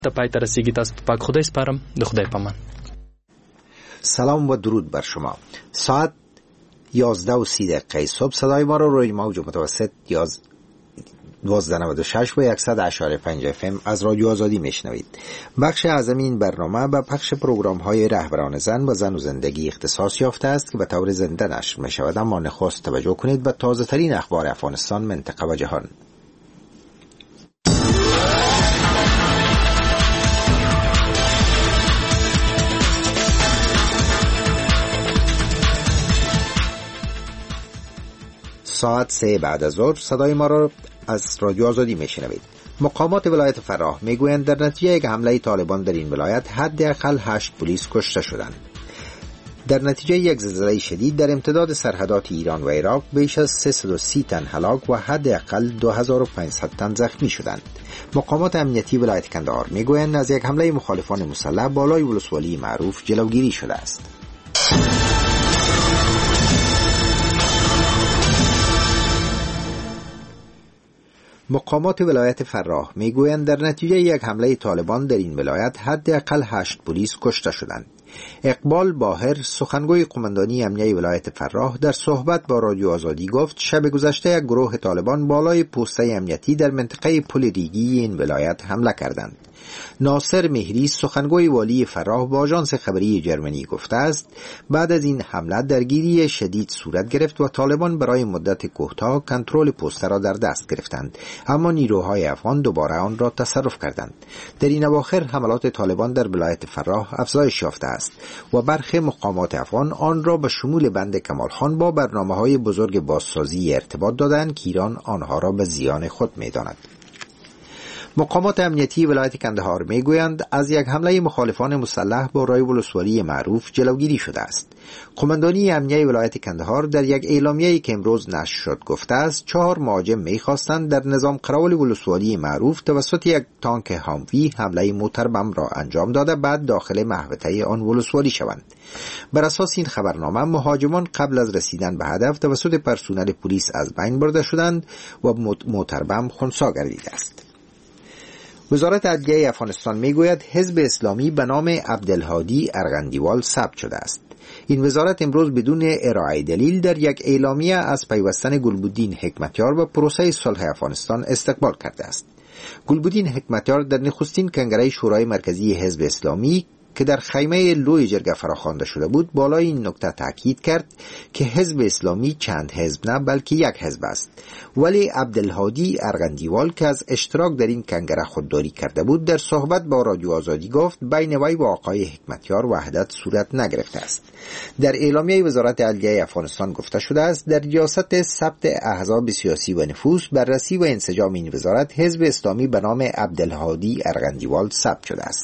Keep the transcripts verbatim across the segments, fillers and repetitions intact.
تا پای ته رسیږي. تاسو په پاک خدای سپارم. د خدای پامان. سلام و درود بر شما. ساعت یازده و سی دقیقه صبح صدای ما رو روی موج متوسط دوازده نود و شش و صد و اشاره پنج اف ام از رادیو آزادی میشنوید. بخش اعظم این برنامه به پخش پروگرام های رهبران زن و زن و زندگی اختصاص یافته است که به طور زنده نشر می شود. اما نخست توجه کنید به تازه ترین اخبار افغانستان، منطقه و جهان. ساعت سه بعد از ظهر صدای ما را از رادیو آزادی میشنوید. مقامات ولایت فراه میگویند در نتیجه یک حمله طالبان در این ولایت حداقل هشت پلیس کشته شدند. در نتیجه یک زلزله شدید در امتداد سرحدات ایران و عراق بیش از سیصد و سی تن هلاک و حداقل دو هزار و پانصد تن زخمی شدند. مقامات امنیتی ولایت کندهار میگویند از یک حمله مخالفان مسلح بالای ولسوالی معروف جلوگیری شده است. مقامات ولایت فراه میگویند در نتیجه یک حمله طالبان در این ولایت حداقل هشت پلیس کشته شدند. اقبال باهر، سخنگوی قماندانی امنیه ولایت فراه، در صحبت با رادیو آزادی گفت شب گذشته یک گروه طالبان بالای پوسته امنیتی در منطقه پل ریگی این ولایت حمله کردند. ناصر مهری، سخنگوی والی فراه، با آژانس خبری جرمنی گفته است بعد از این حمله درگیری شدید صورت گرفت و طالبان برای مدت کوتاه کنترل پوسته را در دست گرفتند، اما نیروهای افغان دوباره آن را تصرف کردند. در این اواخر حملات طالبان در ولایت فراه افزایش یافته است و برخی مقامات افغان آن را به شمول بند کمال خان با برنامه‌های بزرگ بازسازی ارتباط دادند که ایران آنها را به زیان خود می‌داند. مقامات امنیتی ولایت کندهار میگویند از یک حمله مخالفان مسلح بالای ولسوالی معروف جلوگیری شده است. قماندانی امنیه ولایت کندهار در یک اعلامیه‌ای که امروز نشر شد گفته است چهار مهاجم می‌خواستند در نظام قراول ولسوالی معروف توسط یک تانک هاموی حمله موتر بم را انجام داده بعد داخل محوطه آن ولسوالی شوند. بر اساس این خبرنامه مهاجمان قبل از رسیدن به هدف توسط پرسنل پلیس از بین برده شدند و موتر بم خنثی گردیده است. وزارت عدلیه افغانستان میگوید حزب اسلامی به نام عبدالهادی ارغندیوال ثبت شده است. این وزارت امروز بدون ارائه دلیل در یک اعلامیه از پیوستن گلبدین حکمتیار به پروسه صلح افغانستان استقبال کرده است. گلبدین حکمتیار در نخستین کنگره شورای مرکزی حزب اسلامی که در خیمه لوی جرگه فراخوانده شده بود بالای این نکته تاکید کرد که حزب اسلامی چند حزب نه بلکه یک حزب است، ولی عبدالهادی ارغندیوال که از اشتراک در این کنگره خودداری کرده بود در صحبت با رادیو آزادی گفت بین وی و آقای حکمتیار وحدت صورت نگرفته است. در اعلامیه وزارت عدلیه افغانستان گفته شده است در ریاست ثبت احزاب سیاسی و نفوذ، بررسی و انسجام این وزارت حزب اسلامی به نام عبدالهادی ارغندیوال ثبت شده است.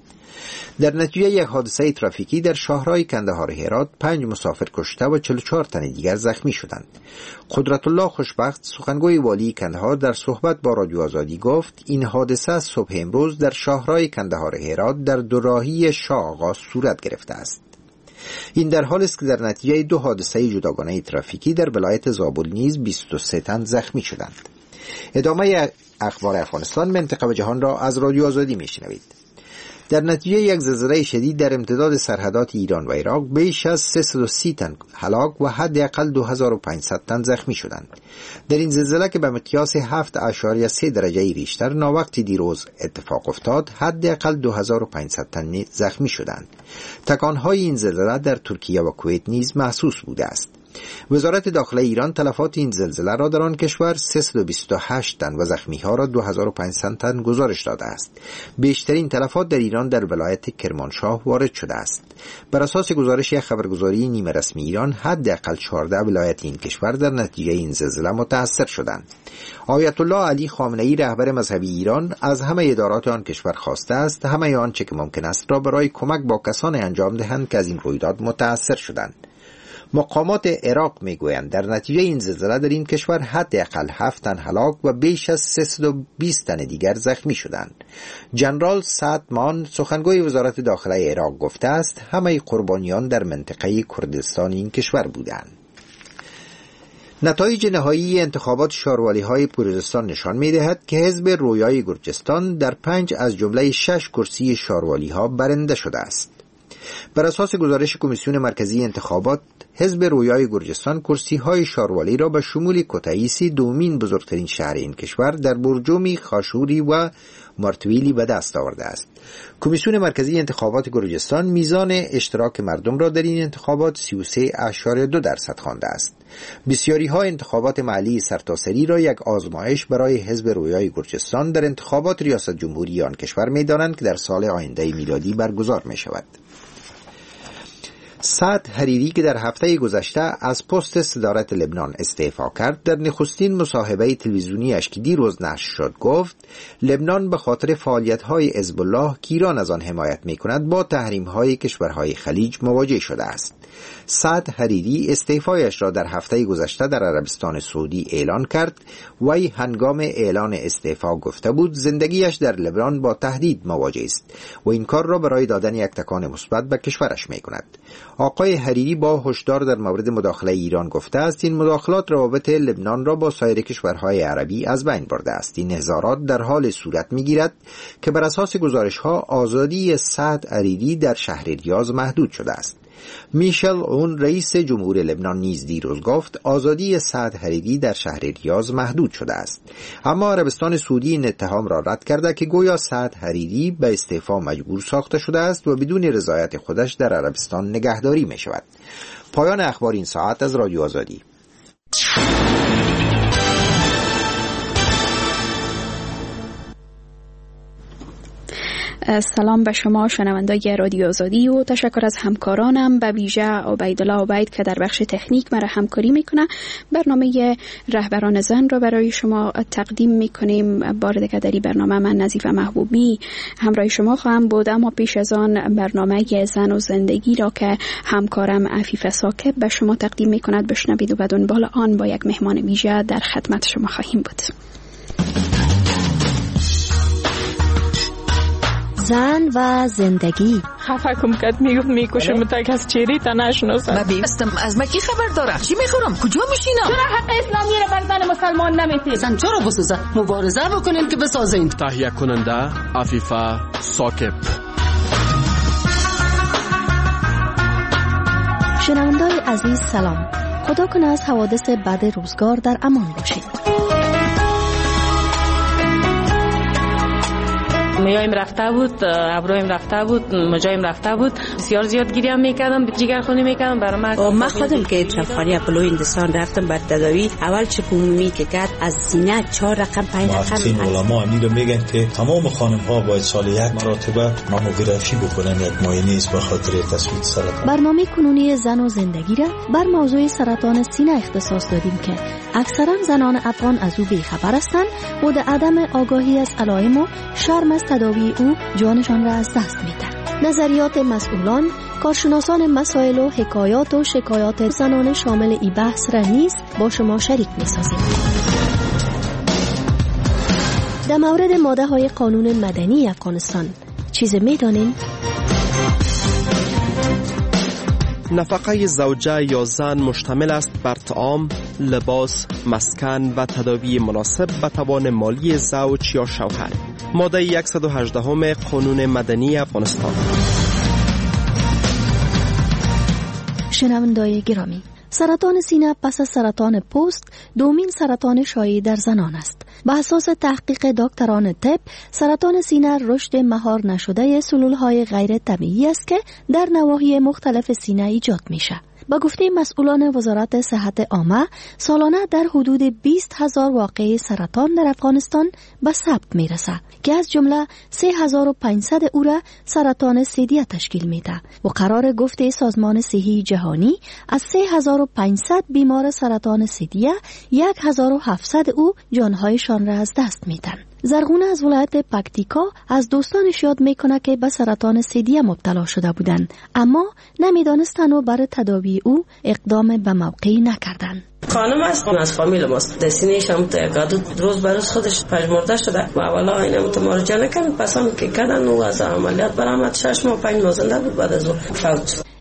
در نتیجه یک حادثه ترافیکی در شاهراه کندهار هرات پنج مسافر کشته و چهل و چهار تن دیگر زخمی شدند. قدرت الله خوشبخت، سخنگوی والی کندهار، در صحبت با رادیو آزادی گفت این حادثه صبح امروز در شاهراه کندهار هرات در دوراهی شاه آقا صورت گرفته است. این در حالی است که در نتیجه دو حادثه جداگانه ترافیکی در ولایت زابل نیز بیست و سه تن زخمی شدند. ادامه اخبار افغانستان، منطقه و جهان را از رادیو آزادی میشنوید. در نتیجه یک زلزله شدید در امتداد سرحدات ایران و عراق بیش از سیصد و سی تن هلاک و حداقل دو هزار و پانصد تن زخمی شدند. در این زلزله که به مقیاس هفت اشاریه سه درجه ریشتر ناوقتی دیروز اتفاق افتاد حداقل دو هزار و پانصد تن زخمی شدند. تکانهای این زلزله در ترکیه و کویت نیز محسوس بوده است. وزارت داخله ایران تلفات این زلزله را در آن کشور سیصد و بیست و هشت تن و زخمی‌ها را دو هزار و پانصد تن گزارش داده است. بیشترین تلفات در ایران در ولایت کرمانشاه وارد شده است. بر اساس گزارش خبرگزاری نیمه رسمی ایران حداقل چهارده ولایت این کشور در نتیجه این زلزله متاثر شدند. آیت الله علی خامنه‌ای رهبر مذهبی ایران از همه ادارات آن کشور خواسته است همه آنچه که ممکن است را برای کمک با کسانی انجام دهند که از این رویداد متاثر شدند. مقامات عراق میگویند در نتیجه این زلزله در این کشور حداقل هفت تن هلاک و بیش از سیصد و بیست تن دیگر زخمی شدند. جنرال سعد مان، سخنگوی وزارت داخله عراق، گفته است همه قربانیان در منطقه کردستان این کشور بودند. نتایج نهایی انتخابات شاروالی‌های پوزستان نشان می‌دهد که حزب رویای گرجستان در پنج از جمله شش کرسی شاروالی‌ها برنده شده است. بر اساس گزارش کمیسیون مرکزی انتخابات، حزب رویای گرجستان کرسی‌های شاروالی را به شمول کوتاییسی دومین بزرگترین شهر این کشور در برجومی، خاشوری و مارتویلی به دست آورده است. کمیسیون مرکزی انتخابات گرجستان میزان اشتراک مردم را در این انتخابات سی و سه اشاره دو درصد خوانده است. بسیاری ها انتخابات محلی سرتاسری را یک آزمایش برای حزب رویای گرجستان در انتخابات ریاست جمهوری آن کشور می‌دانند که در سال آینده میلادی برگزار می شود. سعد حریری که در هفته گذشته از پست صدارت لبنان استعفا کرد، در نخستین مصاحبه تلویزیونیش که دیروز نشر شد گفت لبنان به خاطر فعالیت‌های حزب الله که ایران از آن حمایت می‌کند با تحریم‌های کشورهای خلیج مواجه شده است. سعد حریری استعفایش را در هفته گذشته در عربستان سعودی اعلان کرد. وی هنگام اعلان استعفا گفته بود زندگیش در لبنان با تهدید مواجه است و این کار را برای دادن یک تکان مثبت به کشورش می‌کند. آقای حریری با هشدار در مورد مداخله ایران گفته است این مداخلات روابط لبنان را با سایر کشورهای عربی از بین برده است. این نظارات در حال صورت می‌گیرد که بر اساس گزارش‌ها آزادی سعد حریری در شهر ریاض محدود شده است. میشل اون رئیس جمهور لبنان نیز دیروز گفت آزادی سعد حریری در شهر ریاض محدود شده است، اما عربستان سعودی این اتهام را رد کرده که گویا سعد حریری به استعفا مجبور ساخته شده است و بدون رضایت خودش در عربستان نگهداری می شود. پایان اخبار این ساعت از رادیو آزادی. سلام به شما شنوندگان رادیو آزادی و تشکر از همکارانم، به ویژه عبیدالله عبید که در بخش تکنیک مرا همکاری میکنه. برنامه رهبران زن را برای شما تقدیم میکنیم. بار دیگر در این برنامه من نظیفه محبوبی همراه شما خواهم بود، اما پیش از آن برنامه زن و زندگی را که همکارم عفیفه ساکب به شما تقدیم میکند بشنوید و به دنبال آن با یک مهمان ویژه در خدمت شما خواهیم بود. زن و زندگی. خفه کم کد میگفت میکشه متک از چیری تا نشناسم. من بیستم از مکی خبر داره. چی میخورم؟ کجا میشینم؟ چرا حق اسلامی رو بر زن مسلمان نمیتید؟ زن چرا بسازه؟ مبارزه بکنین که بسازین. تهیه کننده عفیفه ساکب. شنونده‌های عزیز سلام. خدا کنه از حوادث بد روزگار در امان باشید. میایم رفته بود، ابرویم رفته بود، مجایم رفته بود. بسیار زیاد گریه میکردم، جگرخونی میکردم برای من. ما خودم که چفخانه اپولو هندوستان رفتم بر تداوی. اول چه پومی که کرد از سینه چهار رقم پنج رقم. محققین علما امیر میگن که تمام خانم ها باید سال یک مرتبه ماموگرافی بکنن، یک معاینه است به خاطر تثبیت سرطان. برنامه کنونی زن و زندگی را بر موضوع سرطان سینه اختصاص دادیم که اکثرا زنان افغان از او بیخبر هستند و در عدم آگاهی از علائم و شرم از تداوی او جانشان را از دست می‌دهند. نظریات مسئولان، کارشناسان مسائل و حکایات و شکایات زنان شامل ای بحث را نیز با شما شریک می‌سازیم. در مورد ماده‌های قانون مدنی افغانستان چیز می‌دانید؟ نفقه زوجه یا زن مشتمل است بر طعام، لباس، مسکن و تداوی مناسب به توان مالی زوج یا شوهر. ماده صد و هجده قانون مدنی افغانستان. شنونده‌های گرامی، سرطان سینه پس از سرطان پوست دومین سرطان شایع در زنان است. به اساس تحقیق دکتران طب، سرطان سینه رشد مهار نشده سلولهای غیر طبیعی است که در نواحی مختلف سینه ایجاد میشه. با گفته مسئولان وزارت صحت عامه، سالانه در حدود بیست هزار واقعه سرطان در افغانستان به ثبت میرسه که از جمله سه هزار و پانصد او را سرطان ثدیه تشکیل میده و قرار گفته سازمان صحی جهانی از سه هزار و پانصد بیمار سرطان ثدیه یک هزار و هفتصد او جانهایشان را از دست میدن. زرغونه از ولایت پکتیکا از دوستانش یاد میکنه که به سرطان ثدیه مبتلا شده بودند، اما نمیدانستند و برای تداوی او اقدام به موقعی نکردند. خانم است، اون از فامیل ماست. دستینش هم تقادو روز بروز خودش پژمرده شده و اولا اینم متمارجه نکرد. پس هم که کردن او از عملیات برآمد. شش ماه پنج ماه زنده بود، بعد از او فوت.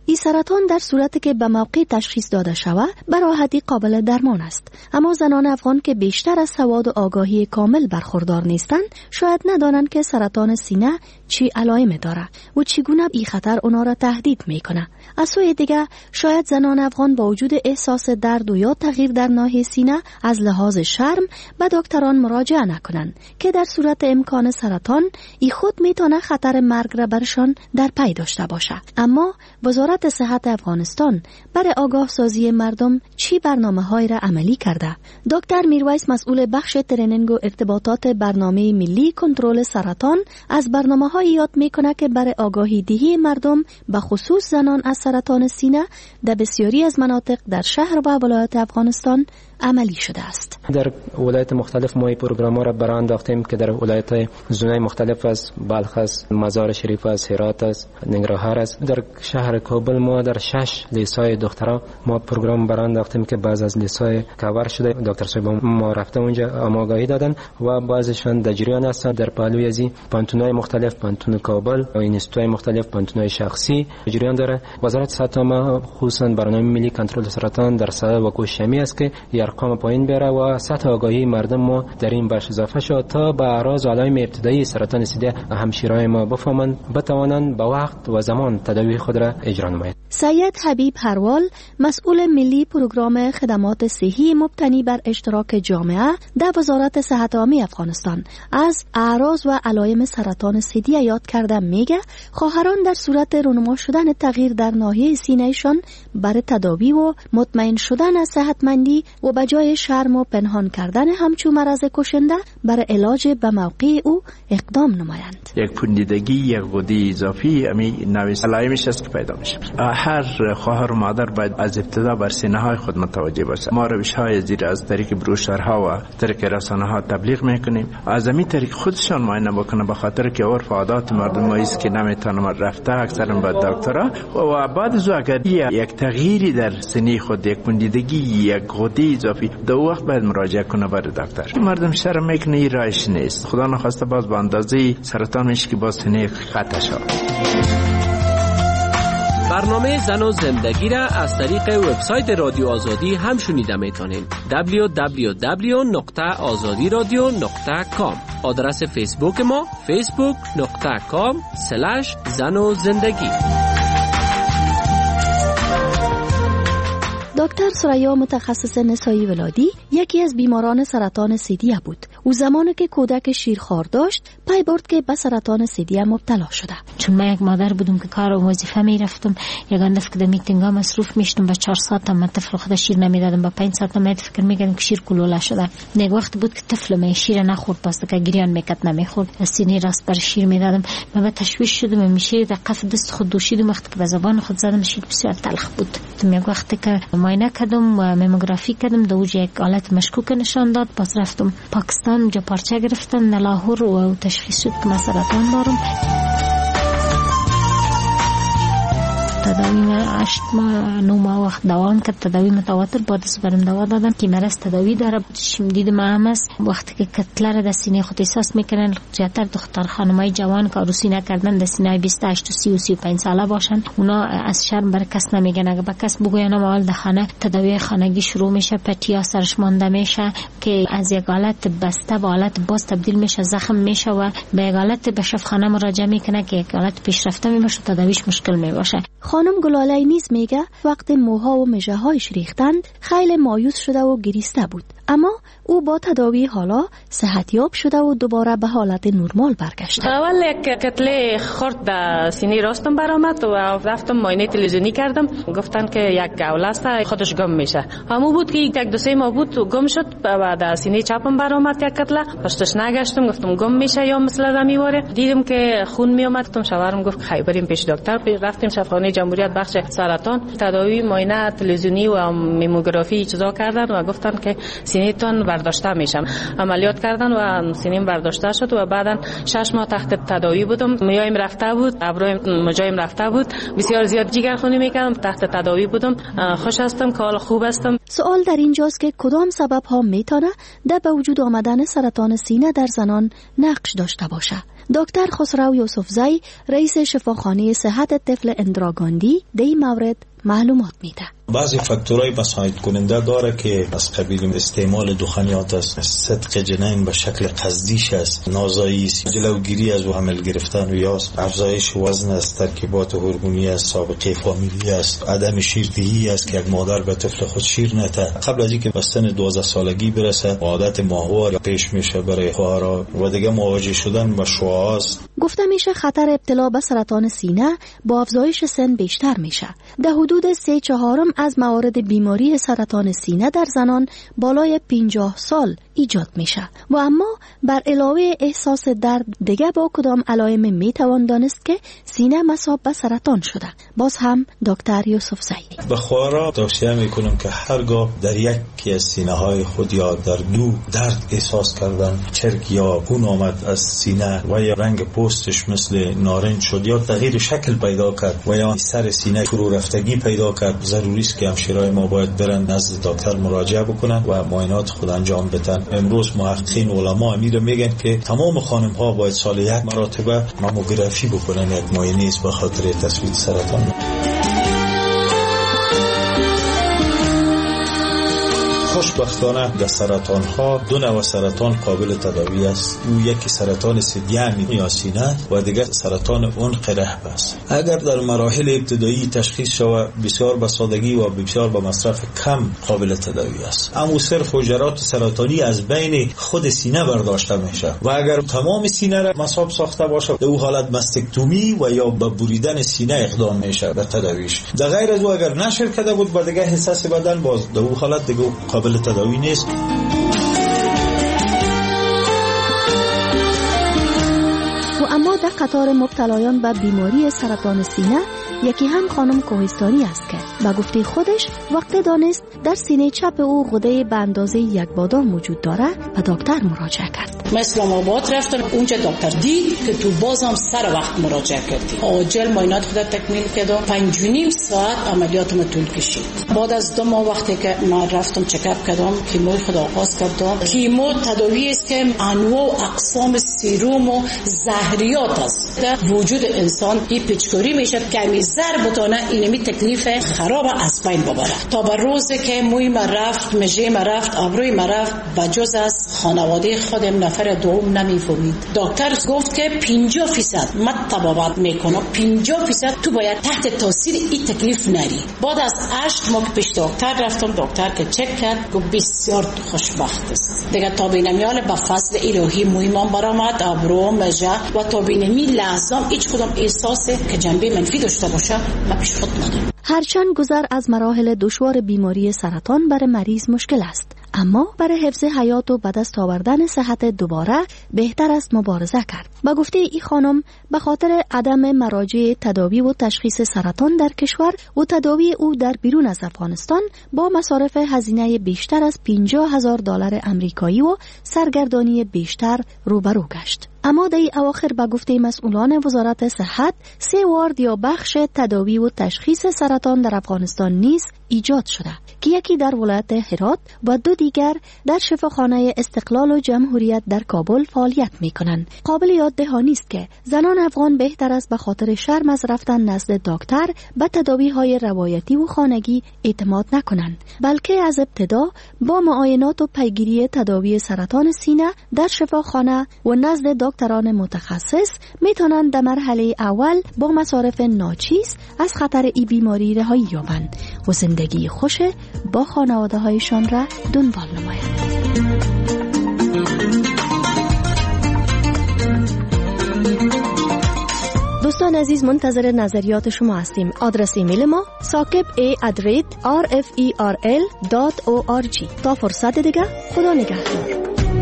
این سرطان در صورتی که به موقع تشخیص داده شود به راحتی قابل درمان است، اما زنان افغان که بیشتر از سواد و آگاهی کامل برخوردار نیستند شاید ندانند که سرطان سینه چی علائم داره و چگونه این خطر اونا را تهدید میکنه. از سوی دیگه شاید زنان افغان با وجود احساس درد و یا تغییر در ناحیه سینه از لحاظ شرم به دکتران مراجعه نکنند که در صورت امکان سرطان ای خود میتونه خطر مرگ را برشان در پی داشته باشه. اما وزارت صحت افغانستان برای آگاه سازی مردم چی برنامه‌های را عملی کرده؟ دکتر میرویس مسئول بخش ترینینگ و ارتباطات برنامه ملی کنترل سرطان از برنامه‌های یاد میکنه که برای آگاهی دهی مردم به خصوص زنان از سرطان سینه در بسیاری از مناطق در شهر و ولایت افغانستان عملی شده است. در ولایت مختلف ما این پروگرام را برای انداختیم که در ولایت زونای مختلف از بلخ است، مزار شریف است، هرات است، ننگرهار است. در شهر کابل ما در شش لیسای دخترها ما پروگرام برای انداختیم که بعض از لیسای کاور شده. دکتر صاحب ما رفته اونجا آموزگاری دادن و بعضشان در جریان هستند. در پهلوی ازی پانتونای مختلف، پانتون کابل و اینستیتوهای مختلف، پانتونای شخصی جریان داره. وزارت صحت ما خصوصا برنامه ملی کنترل سرطان در سال و کوشمی است که ارقام پایین بره و سطح آگاهی مردم ما در این بخش اضافه شد تا به اعراض و علائم ابتدایی سرطان سینه همشیرای ما بفهمند، بتوانند به وقت و زمان تداوی خود را اجرا نمایند. سید حبیب هروال مسئول ملی پروگرام خدمات صحی مبتنی بر اشتراک جامعه در وزارت صحت عامه افغانستان از اعراض و علائم سرطان ثدی یاد کرده میگه خواهران در صورت رونما شدن تغییر در ناحیه سینه‌شان برای تداوی و مطمئن شدن از صحتمندی و بجای شرم و پنهان کردن همچون مرض کشنده برای علاج به موقع او اقدام نمایند. یک پوندیدگی، یک غده اضافی امی نوع علائمش است که پیدا میشه. هر خواهر و مادر باید از ابتدا بر سینه های خود متوجه باشه. ما روش های زیر از طریق بروشورها و طریق رسانه ها تبلیغ میکنیم. از همین طریق خودشان معاینه بکنه، به خاطر که عرف و عادات مردم ما است که نمیتونم رفته اکثرا به دکترها و بعد از اگر یک تغییری در سینه خود، یک پوندیدگی، یک غده اضافی، دو وقت باید مراجعه کنه برای دکتر. مردم شرم میکنه، این راهش نیست. خدا نخواسته باز به اندازه سرطان میشه که باز سینه قطع شود. برنامه زن و زندگی را از طریق وبسایت رادیو آزادی هم شنیده میتونین. دبلیو دبلیو دبلیو نقطه آزادی رادیو نقطه کام. آدرس فیسبوک ما فیسبوک نقطه کام سلش زن و زندگی. دکتر سریا متخصص نسایی ولادی یکی از بیماران سرطان ثدی بود. او زمانی که کودک شیرخوار داشت پی برد که به سرطان ثدی مبتلا شده. چون من یک مادر بودم که کار و وظیفه می رفتم، یک اندف که در میتینگا مصروف میشتم، با چهار ساعت هم طفل خود شیر نمیدادم، با پنج ساعت هم فکر میکردم که شیر کلوله شده. یک وقت بود که طفل من شیر نخورد، پس که گریان میکرد نمیخورد، سینه راست بر شیر میدادم. من به تشویش شدم، میشه در قف دست خود دوشیدم، وقتی که به زبان خود زدم شیر بسیار تلخ بود. یک وقتی که معاینه کردم و ماموگرافی کردم، دوج یک حالت مشکوک نشان داد. پس رفتم پاکستان، اونجا پارچه گرفتن لاهور و تشخیص شد که من سرطان دارم. تداوی من هشت ماه نو ماه وقت دوام کرد. تداوی متواتر بعد از برم دوا دادن که مرض تداوی داره. شم دیدم هم است وقتی که کتله را در سینه خود احساس میکنن، زیادتر دختر خانمای جوان که عروسی نکردن در سینه بیست و هشت و سی و سی و پنج ساله باشن، اونا از شرم بر کس نمیگن. اگه به کس بگوین اول در خانه تداوی خانگی شروع میشه، پتیا سرش مانده میشه که از یک حالت بسته به حالت باز تبدیل میشه، زخم میشه و به یک حالت به شفاخانه مراجعه میکنه که یک حالت پیشرفته میشه، تداویش مشکل میباشه. خانم گلاله نیز میگه وقت موها و مژه هایش ریختند خیلی مایوس شده و گریسته بود، اما او با تداوی حالا صحتیاب شده و دوباره به حالت نرمال برگشت. اول یک کتله خورد به سینه راستم برآمد و رفتم معاینه تلویزیونی کردم، گفتن که یک گوله است، خودش گم میشه. همون بود که یک دو سه ماه بود گم شد و در سینه چپم برآمد یک کتله. پشتش نگشتم، گفتم گم میشه یا مثل زمیواره. دیدم که خون میومد، گفتم شوهرم گفت خیلی بریم پیش دکتر. رفتیم شفاخانه جمهوریت بخش سرطان، تداوی معاینه تلویزیونی و ماموگرافی چیزا کردن و گفتن که سینه تون برداشته میشم. عملیات کردن و سینیم برداشته شد و بعداً شش ماه تحت تداوی بودم. میایم رفته بود، ابرویم مجایم رفته بود، بسیار زیاد جگرخونی میکردم، تحت تداوی بودم. خوش هستم که حال خوب هستم. سوال در اینجاست که کدام سبب ها میتونه در به وجود آمدن سرطان سینه در زنان نقش داشته باشه. دکتر خسرو یوسفزی رئیس شفاخانه صحت طفل اندراگاندی در این مورد معلومات میده. بعضی فاکتورهای مساعد کننده داره که از قبیل استعمال دخانیات است، صدق جنین به شکل قصدیش است، نازایی است، جلوگیری از حمل گرفتن و یاست، افزایش وزن است، ترکیبات هورمونی است، سابقه فامیلی است، عدم شیردهی است که یک مادر به طفل خود شیر نده قبل از اینکه به سن دوازده سالگی برسه، عادت ماهوار پیش میشه برای خواهرها و دیگه مواجه شدن با شعاع است. گفته میشه خطر ابتلا به سرطان سینه با افزایش سن بیشتر میشه. در حدود سه چهارم از موارد بیماری سرطان سینه در زنان بالای پنجاه سال ایجاد میشه و اما بر علاوه احساس درد دیگه با کدام علائم میتوان دانست که سینه مصاب به سرطان شده؟ باز هم دکتر یوسفزی به خواهرها توصیه میکنم که هرگاه در یکی از سینه های خود یا در دو درد احساس کردن، چرک یا خون آمد از سینه و یا رنگ پوستش مثل نارنج شد یا تغییر شکل پیدا کرد و یا سر سینه فرو رفتگی پیدا کرد، ضروری است که همشیرای ما باید برن نزد دکتر مراجعه بکنن و معاینات خود انجام بدن. امروز محققین علما امیر میگن که تمام خانم ها باید سال یک مرتبه ماموگرافی بکنن، یک معاینه است به خاطر تثبیت سرطان. خوشبختانه در سرطان ها دو نوع سرطان قابل تداوی است. او یکی سرطان ثدیه یا سینه و دیگر سرطان عنق رحم است. اگر در مراحل ابتدایی تشخیص شود بسیار به سادگی و بسیار به مصرف کم قابل تداوی است. اما صرف حجرات سرطانی از بین خود سینه برداشته میشه و اگر تمام سینه را مصاب ساخته باشه در او حالت مستکتومی و یا به بریدن سینه اقدام میشه به تداویش. در غیر از او اگر نشر کرده بود به دیگه حساس بدن باز در او حالت دیگه قابل تداوی نیست. و اما در قطار مبتلایان به بیماری سرطان سینه یکی هم خانم کوهستانی است که با گفته خودش وقت دانست در سینه چپ او غده به اندازه یک بادام وجود داره و دکتر مراجعه کرد. من اسلام آباد رفتم، اونجا دکتر دید که تو بازم سر وقت مراجعه کردی. عاجل معاینات خود تکمیل کردم، پنج و نیم ساعت عملیاتم طول کشید. بعد از دو ماه وقتی که من رفتم چکاپ کردم، کیمو خود آغاز کردم. کیمو تداوی است که انواع و اقسام سیروم و زهریات است. در وجود انسان این پیچکاری میشد که می زر بتونه اینمی تکلیف خراب از بین ببره. تا به روزی که موی ما رفت، مژه ما رفت، ابروی ما رفت، بجز از خانواده خودم نفر دوم نمیفهمید. دکتر گفت که پنجاه فیصد من تبابت میکنم، پنجاه فیصد تو باید تحت تاثیر این تکلیف نری. بعد از هشت ماه پیش دکتر رفتم، دکتر که چک کرد گفت بسیار خوشبخت است. دیگه تا بینمیال به فضل الهی مویمان برآمد، ابرو، مژه و تا بینمی لحظه هیچ کدام احساس که جنبه منفی داشته باشه ما پیش خود ندارم. هرچند گذر از مراحل دشوار بیماری سرطان برای مریض مشکل است، اما برای حفظ حیات و به دست آوردن صحت دوباره بهتر است مبارزه کرد. با گفته ای خانم به خاطر عدم مراجع تداوی و تشخیص سرطان در کشور و تداوی او در بیرون از افغانستان با مصارف هزینه بیشتر از پنجاه هزار دلار امریکایی و سرگردانی بیشتر روبرو گشت. اما در اواخر با گفته مسئولان وزارت صحت سه وارد یا بخش تداوی و تشخیص سرطان در افغانستان نیز ایجاد شده که یکی در ولایت هرات و دو دیگر در شفاخانه استقلال و جمهوریت در کابل فعالیت می‌کنند. قابل یاد دهانی است که زنان افغان بهتر است به خاطر شرم از رفتن نزد دکتر به تداوی‌های روایتی و خانگی اعتماد نکنند، بلکه از ابتدا با معاینات و پیگیری تداوی سرطان سینه در شفاخانه و نزد دکتران متخصص میتونند در مرحله اول با مصارف ناچیز از خطر ای بیماری رهایی یابند و زندگی خوش با خانواده هایشان را دنبال نمایند. دوستان عزیز، منتظر نظریات شما هستیم. آدرس ایمیل ما ثاقب ای ادریت آر اف ای آر ال دات او آر جی. تا فرصت دیگه، خدا نگهدار.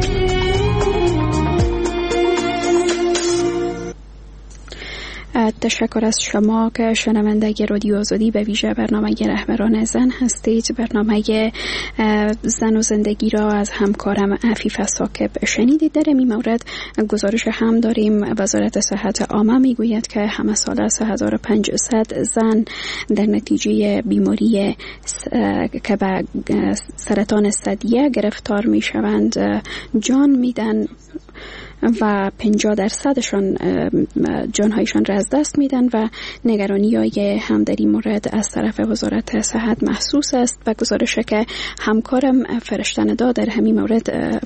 تشکر از شما که شنونده رادیو آزادی به ویژه برنامه رهبران زن هستید. برنامه زن و زندگی را از همکارم عفیف ثاقب شنیدید. در این مورد گزارش هم داریم. وزارت صحت عامه میگوید که همه ساله سه هزار و پنجصد زن در نتیجه بیماری که به سرطان ثدیه گرفتار میشوند جان میدن. و پنجاه درصدشان جانهایشان را از دست میدن و نگرانی های هم در این مورد از طرف وزارت صحت محسوس است و گزارش که همکارم فرشته ندا در همین مورد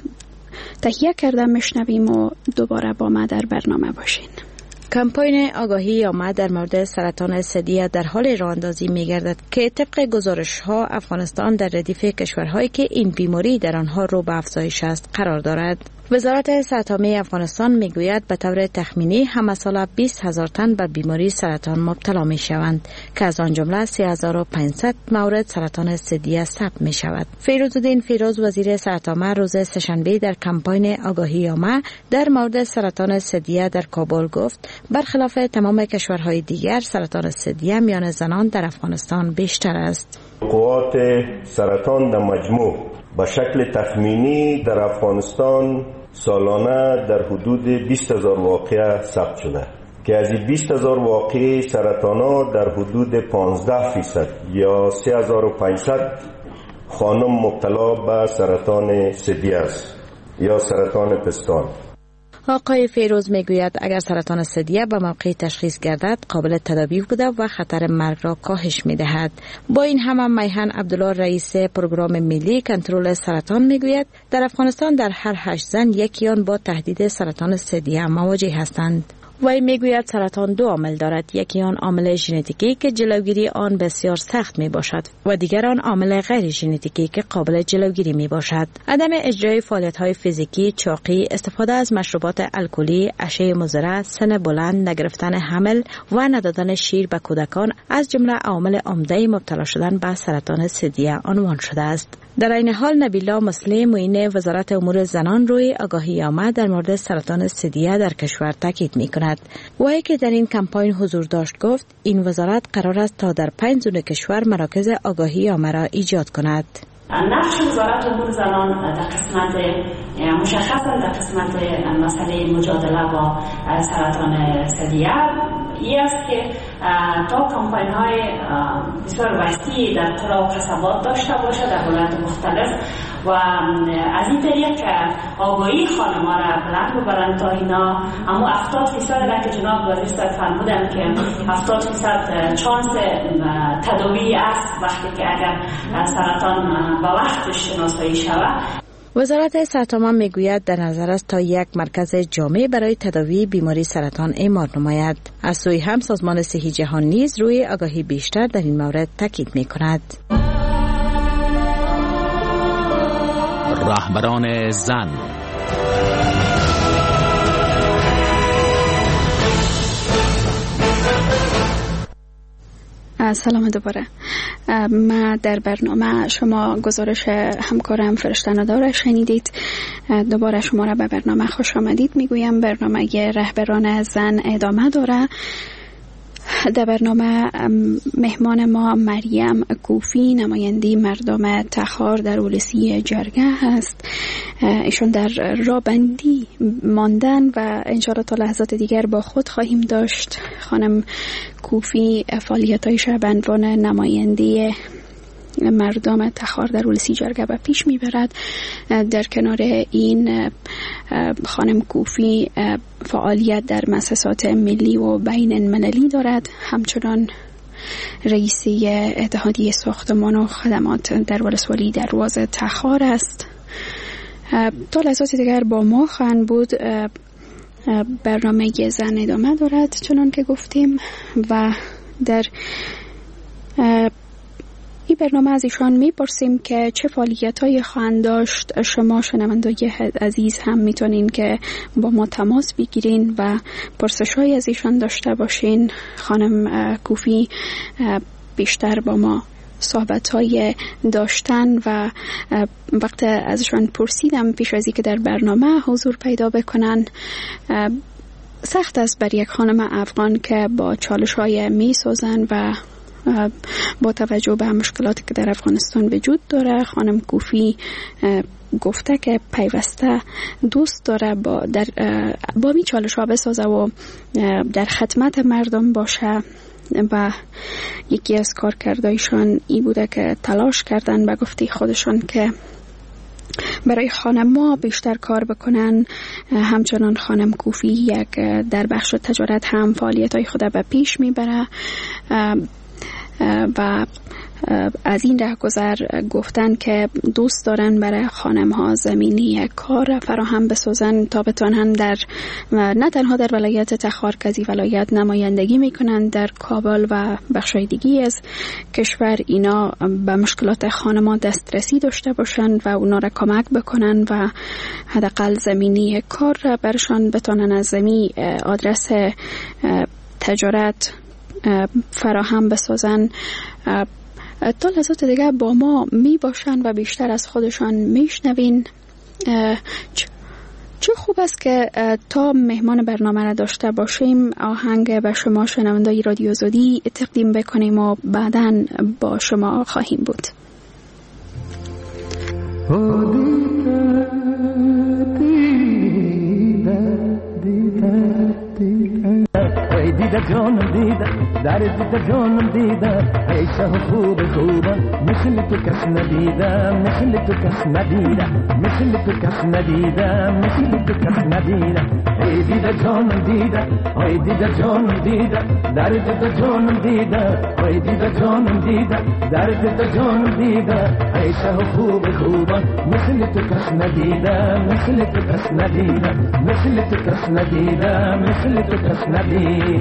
تهیه کردم میشنویم و دوباره با ما در برنامه باشین. کمپاین آگاهی آمد در مورد سرطان ثدی در حال راه اندازی می‌گردد که طبق گزارش‌ها افغانستان در ردیف کشورهایی که این بیماری در آنها رو به افزایش است قرار دارد. وزارت صحت عامه افغانستان میگوید به طور تخمینی همه ساله بیست هزار تن به بیماری سرطان مبتلا می شوند که از آن جمله سه هزار و پانصد مورد سرطان ثدی ثبت می شود. فیروزالدین فیروز وزیر صحت عامه روز سه‌شنبه در کمپاین آگاهی عامه در مورد سرطان ثدی در کابل گفت برخلاف تمام کشورهای دیگر سرطان ثدی میان زنان در افغانستان بیشتر است. وقوعات سرطان در مجموع به شکل تخمینی در افغانستان سالانه در حدود بیست هزار واقعه ثبت شده که از این بیست هزار واقعه سرطانا در حدود پانزده فیصد یا سه هزار و پانصد خانم مبتلا به سرطان ثدی است یا سرطان پستان. آقای فیروز میگوید اگر سرطان ثدی به موقع تشخیص گردد قابل تداوی بوده و خطر مرگ را کاهش میدهد. با این همه میهن عبدالله رئیس پروگرام ملی کنترل سرطان میگوید در افغانستان در هر هشت زن یکی آن با تهدید سرطان ثدی مواجه هستند. وی میگوید سرطان دو عامل دارد، یکی آن عامل ژنتیکی که جلوگیری آن بسیار سخت می باشد و دیگر آن عامل غیر ژنتیکی که قابل جلوگیری می باشد. عدم اجرای فعالیت‌های فیزیکی، چاقی، استفاده از مشروبات الکلی، اشعه مضر، سن بلند، نگرفتن حمل و ندادن شیر به کودکان از جمله عوامل عمده مبتلا شدن به سرطان ثدی عنوان شده است. در این حال نبیلا مسلم معین وزارت امور زنان روی آگاهی آمد در مورد سرطان ثدی در کشور تاکید می کند. وی که در این کمپاین حضور داشت گفت این وزارت قرار است تا در پنج زون کشور مراکز آگاهی آمد را ایجاد کند. نقش وزارت امور زنان در قسمت مشخصا در قسمت مسئله مجادله با سرطان ثدی این است که تا کمپاین های بسیار وسیعی در قرى و قصبات داشته باشه در ولایات مختلف و از این طریق آگاهی خانم‌ها را بلند ببرند تا اینا اما هفتاد فیصد را که جناب وزیر صحت فرمودن که هفتاد فیصد چانس تداوی است وقتی که اگر سرطان به وقتش شناسایی شود. وزارت صحت عامه میگوید در نظر است تا یک مرکز جامع برای تداوی بیماری سرطان اعمار نماید. از سوی هم سازمان صحی جهان نیز روی آگاهی بیشتر در این مورد تاکید میکند. رهبران زن سلام دوباره. ما در برنامه شما گزارش همکارم فرشته ندا را شنیدید. دوباره شما را به برنامه خوش آمدید میگویم. برنامه رهبران زن ادامه داره. در برنامه مهمان ما مریم کوفی نماینده مردم تخار در ولسی جرگه هست. ایشون در رابندی ماندن و انشاءالله تا لحظات دیگر با خود خواهیم داشت. خانم کوفی فعالیتایش به عنوان نماینده مردم تخار در ولسی جرگه به پیش میبرد. در کنار این خانم کوفی فعالیت در مؤسسات ملی و بین المللی دارد. همچنان رئیسی اتحادیه ساختمان و خدمات در ولسوالی در واز تخار است. تا لحظات دیگر با ما خواهند بود. برنامه زن ادامه دارد چنان که گفتیم و در این برنامه از ایشان میپرسیم که چه فعالیت‌هایی خواهند داشت. شما شنوندگان عزیز هم میتونین که با ما تماس بگیرین و پرسش‌هایی از ایشان داشته باشین. خانم کوفی بیشتر با ما صحبت‌های داشتن و وقت ازشان پرسیدم پیش از اینکه در برنامه حضور پیدا بکنن. سخت است بر یک خانم افغان که با چالش‌های میسازن و با توجه به مشکلاتی که در افغانستان وجود داره. خانم کوفی گفته که پیوسته دوست داره با در با می چالش ها بسازه و در خدمت مردم باشه و یکی از کارکردایشان ای بوده که تلاش کردن به گفته خودشان که برای خانم‌ها بیشتر کار بکنن. همچنان خانم کوفی یک در بخش تجارت هم فعالیت‌های خود به پیش میبره و از این رهگذر گفتن که دوست دارن برای خانم ها زمینی کار فراهم بسازن تا بتونن در نه تنها در ولایت تخار که از ولایت نمایندگی میکنن، در کابل و بخشای دیگی از کشور اینا به مشکلات خانم ها دسترسی داشته باشن و اونا را کمک بکنن و حداقل زمینی کار را برشان بتونن از زمین آدرس تجارت فراهم بسازن. تا لحظات دیگه با ما می باشن و بیشتر از خودشان میشنوین. چه خوب است که تا مهمان برنامه را داشته باشیم آهنگ به شما شنوندگان رادیو آزادی تقدیم بکنیم و بعداً با شما خواهیم بود. ای دیده جانم دیده در دیده جانم دیده ای شه خوب خوبا مثل تو کس ندیدم، مثل تو کس ندیدم، مثل تو کس ندیدم، مثل تو کس ندیدم. ای دیده جانم دیده ای دیده جانم دیده در دیده جانم دیده ای دیده جانم دیده در دیده جانم دیده ای شه خوب خوبا مثل تو کس ندیدم، مثل تو کس ندیدم، مثل تو کس ندیدم، مثل تو کس ندیدم.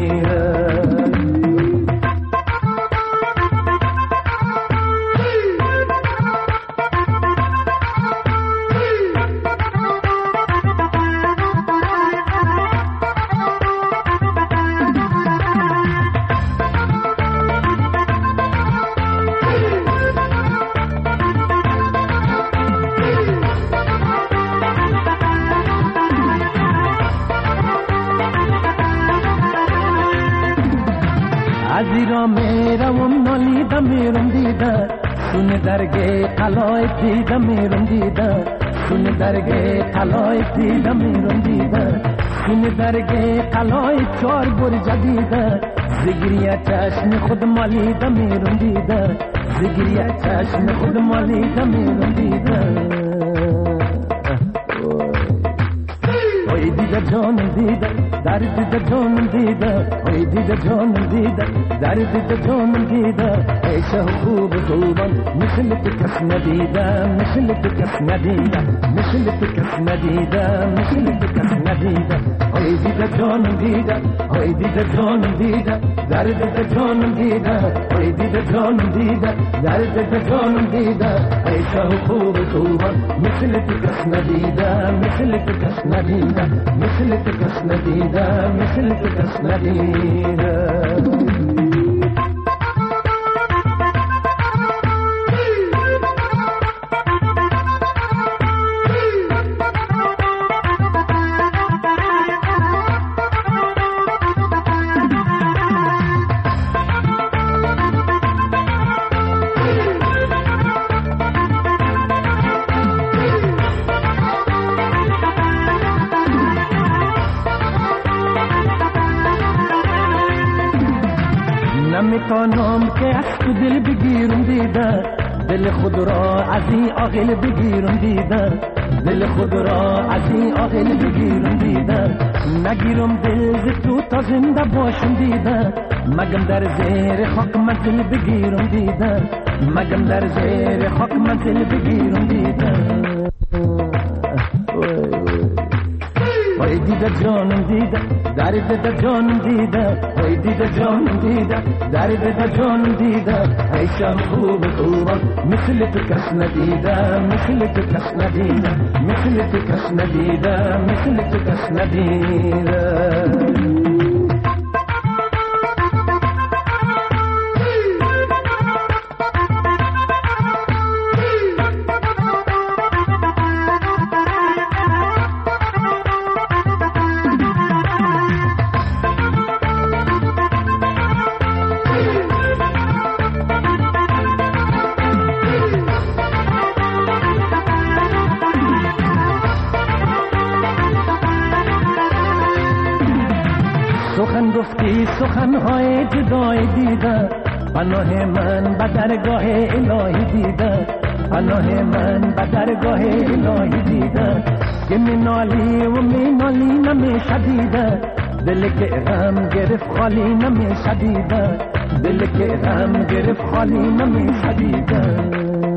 ازیرا میرم نالیدم میرم دیده سونه درگه قلای دیدم میرم دیده سونه درگه قلای دیدم میرم دیده سونه درگه قلای چار برج دیده زگریه چشم خود مالیدم میرم دیده زگریه چشم خود مالیدم میرم دیده. ای دیده جانم دیده در دیده جانم دیده ای دیده جانم دیده در دیده جانم دیده ای شه خوب خوبان مثل تو کس ندیدم، مثل تو کس ندیدم، مثل تو کس ندیدم، مثل تو کس ندیدم. ای دیده جانم دیده ای دیده جانم دیده در دیده جانم دیده ای دیده جانم دیده در دیده جانم دیده ای شه خوب خوبان مثل تو کس ندیدم، مثل تو کس ندیدم، مثل تو کس ندیدم، مثل تو کس ندیدم. نمیتونم که از تو دل بگیرم دیده دل خود را از این عاقل بگیرم دیده دل خود را از این عاقل بگیرم دیده نگیرم دل ز تو تا زنده باشم دیده مگم در زیر خاک منزل بگیرم دیده مگم در زیر خاک منزل بگیرم دیده. ای دیده جانم دیده در دیده جانم دیده ای دیده جانم دیده در دیده جانم دیده ای شم خوب خوبان مثل تو کس ندیدم، مثل تو کس ندیدم، مثل تو کس ندیدم، مثل تو کس ندیدم. سخن گفتی سخنهای جدای دیده پناه من به درگاه الهی دیده پناه من به درگاه الهی دیدن که مینالی و مینالی نمیشه دیدن دل که غم گرفت خالی نمیشه دیدن دل که غم گرفت خالی نمیشه دیدن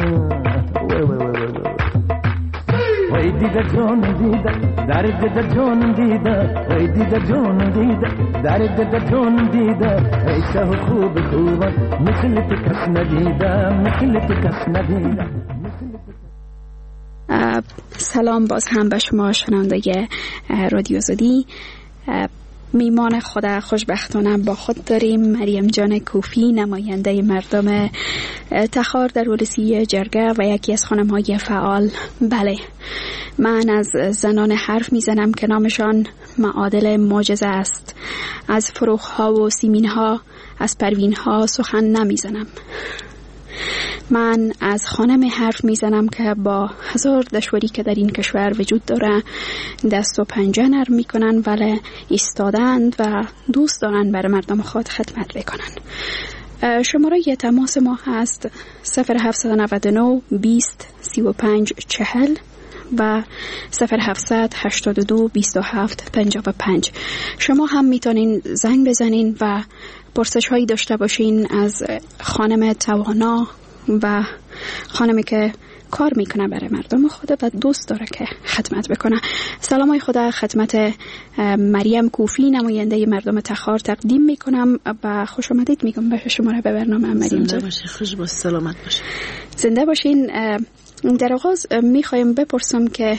وای دیده جان دیده در دیده جان دیده وای دیده جان دیده در دیده جان دیده ای چه خوب خوبان مثل تو کس ندیده مثل تو کس ندیده. سلام باز هم به شما شنونده رادیو آزادی. میمان خدا خوشبختانه با خود داریم مریم جان کوفی، نماینده مردم تخار در ولسی جرگه و یکی از خانم‌های فعال. بله، من از زنان حرف میزنم که نامشان معادل معجزه است. از فروخ‌ها و سیمین‌ها، از پروین‌ها سخن نمیزنم. من از خانم حرف میزنم که با هزار دشواری که در این کشور وجود داره دست و پنجه نرم میکنن ولی ایستادند و دوست دارن برای مردم خود خدمت بکنن. شماره تماس ما هست صفر هفت نه نه بیست سی و پنج چهل و صفر هفتصد هشتاد و دو بیست و هفت پنجاه و پنج. شما هم میتونین زنگ بزنین و پرسش هایی داشته باشین از خانم توانا و خانمی که کار میکنه برای مردم خود و دوست داره که خدمت بکنه. سلام های خدا خدمت مریم کوفی، نماینده مردم تخار تقدیم میکنم و خوش آمدید میگم به شما به برنامه. مریم جان زنده باشید، خوش باشید، سلامت باشید. زنده باشین. در آغاز میخوایم بپرسم که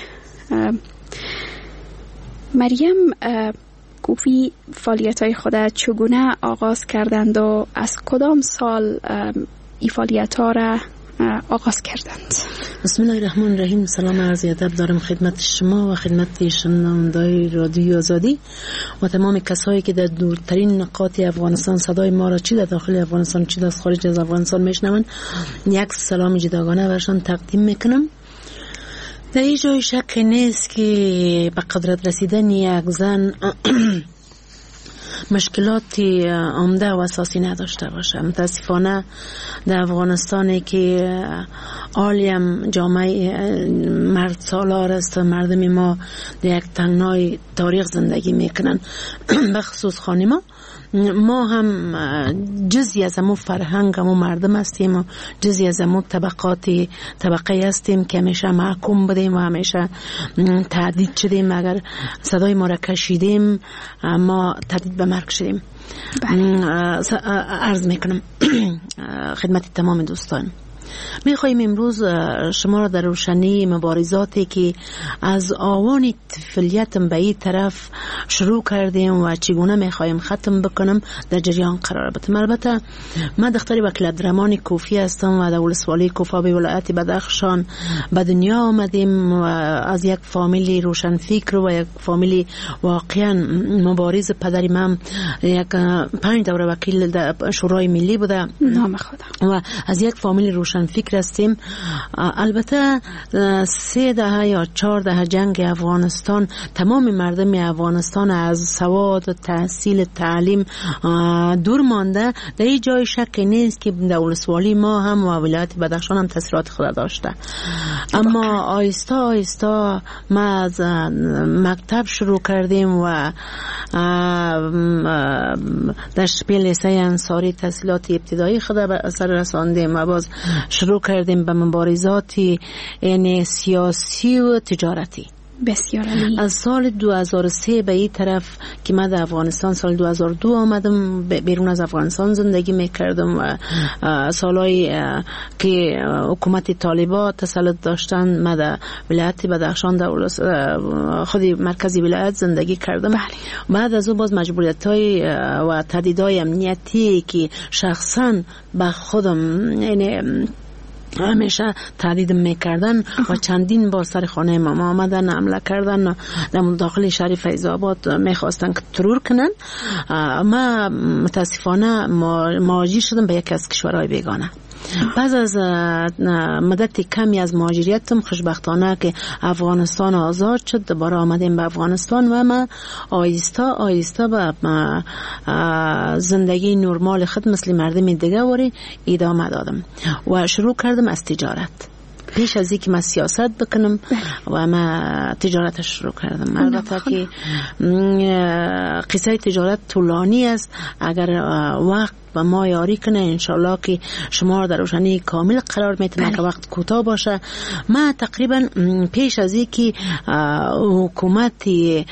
مریم کوفی فعالیت های خود چگونه آغاز کردند و از کدام سال این فعالیت ها را آغاز کردند؟ بسم الله الرحمن الرحیم. سلام عرض ادب دارم خدمت شما و خدمت شنوندگان رادیو آزادی و تمام کسایی که در دورترین نقاط افغانستان صدای ما را چی در داخل افغانستان چی در خارج از افغانستان میشنون، یک سلام جداگانه برشان تقدیم میکنم. در این جای شک نیست که به قدرت رسیدن یک زن مشکلات عمده و اساسی نداشته باشه. متاسفانه در افغانستانی که عالیم جامعه مرد سالار است، مردم ما در یک تنگنای تاریخ زندگی میکنن به خصوص خانما. ما هم جزئی از همون فرهنگ همون مردم هستیم و جزئی از همون طبقات طبقه هستیم که همیشه محکوم بودیم و همیشه تهدید شدیم. اگر صدای ما را کشیدیم ما تهدید به مرگ شدیم. عرض میکنم خدمت تمام دوستان، میخواییم امروز شما را در روشنی مبارزاتی که از آوان طفولیتم به این طرف شروع کردیم و چگونه میخوایم ختم بکنم در جریان قرار بدم. البته من دختر وکیل عبدالرحمن کوفی هستم و در ولسوالی کوفا به ولایت بدخشان به دنیا آمدیم و از یک فامیلی روشنفکر و یک فامیلی واقعا مبارز. پدری من یک پنج دوره وکیل در شورای ملی بوده نام خدا و از یک فامیلی روشن فکر هستیم. البته سه دهه یا چهار دهه جنگ افغانستان تمام مردم افغانستان از سواد و تحصیل تعلیم دور مانده. در این جای شک نیست که در ولسوالی ما هم و ولایت بدخشان هم تاثیرات خود داشته، اما آیسته آیسته ما از مکتب شروع کردیم و در شپیل لیسه انصاری تحصیلات ابتدایی خود به سر رساندیم و باز شروع کردیم به مبارزات یعنی سیاسی و تجارتی. بسیار عالی. از سال دو هزار و سه به این طرف که من در افغانستان سال دو هزار و دو آمدم، بیرون از افغانستان زندگی میکردم و سالایی که حکومت طالبان تسلط داشتن من در ولایت بدخشان در خود مرکزی ولایت زندگی کردم. بله. بعد از اون باز مجبوریت های و تهدیدهای امنیتی که شخصا به خودم یعنی همیشه تهدید میکردن و چندین بار سر خانه ما آمدن حمله کردن، در داخل شهر فیض آباد میخواستن که ترور کنن. ما متاسفانه مهاجر شدم به یکی از کشورهای بیگانه. بعد از مدت کمی از مهاجریتم خوشبختانه که افغانستان آزاد شد، دوباره آمدیم به افغانستان و من آیسته آیسته به زندگی نرمال خود مثل مردم دیگه وری ادامه دادم و شروع کردم از تجارت. پیش از اینکه من سیاست بکنم و من تجارتش شروع کردم. البته که قصه تجارت طولانی است، اگر وقت و ما یاری کنه انشالله که شما در روشنی کامل قرار میتونه که وقت کوتاه باشه. ما تقریبا پیش از اینکه حکومت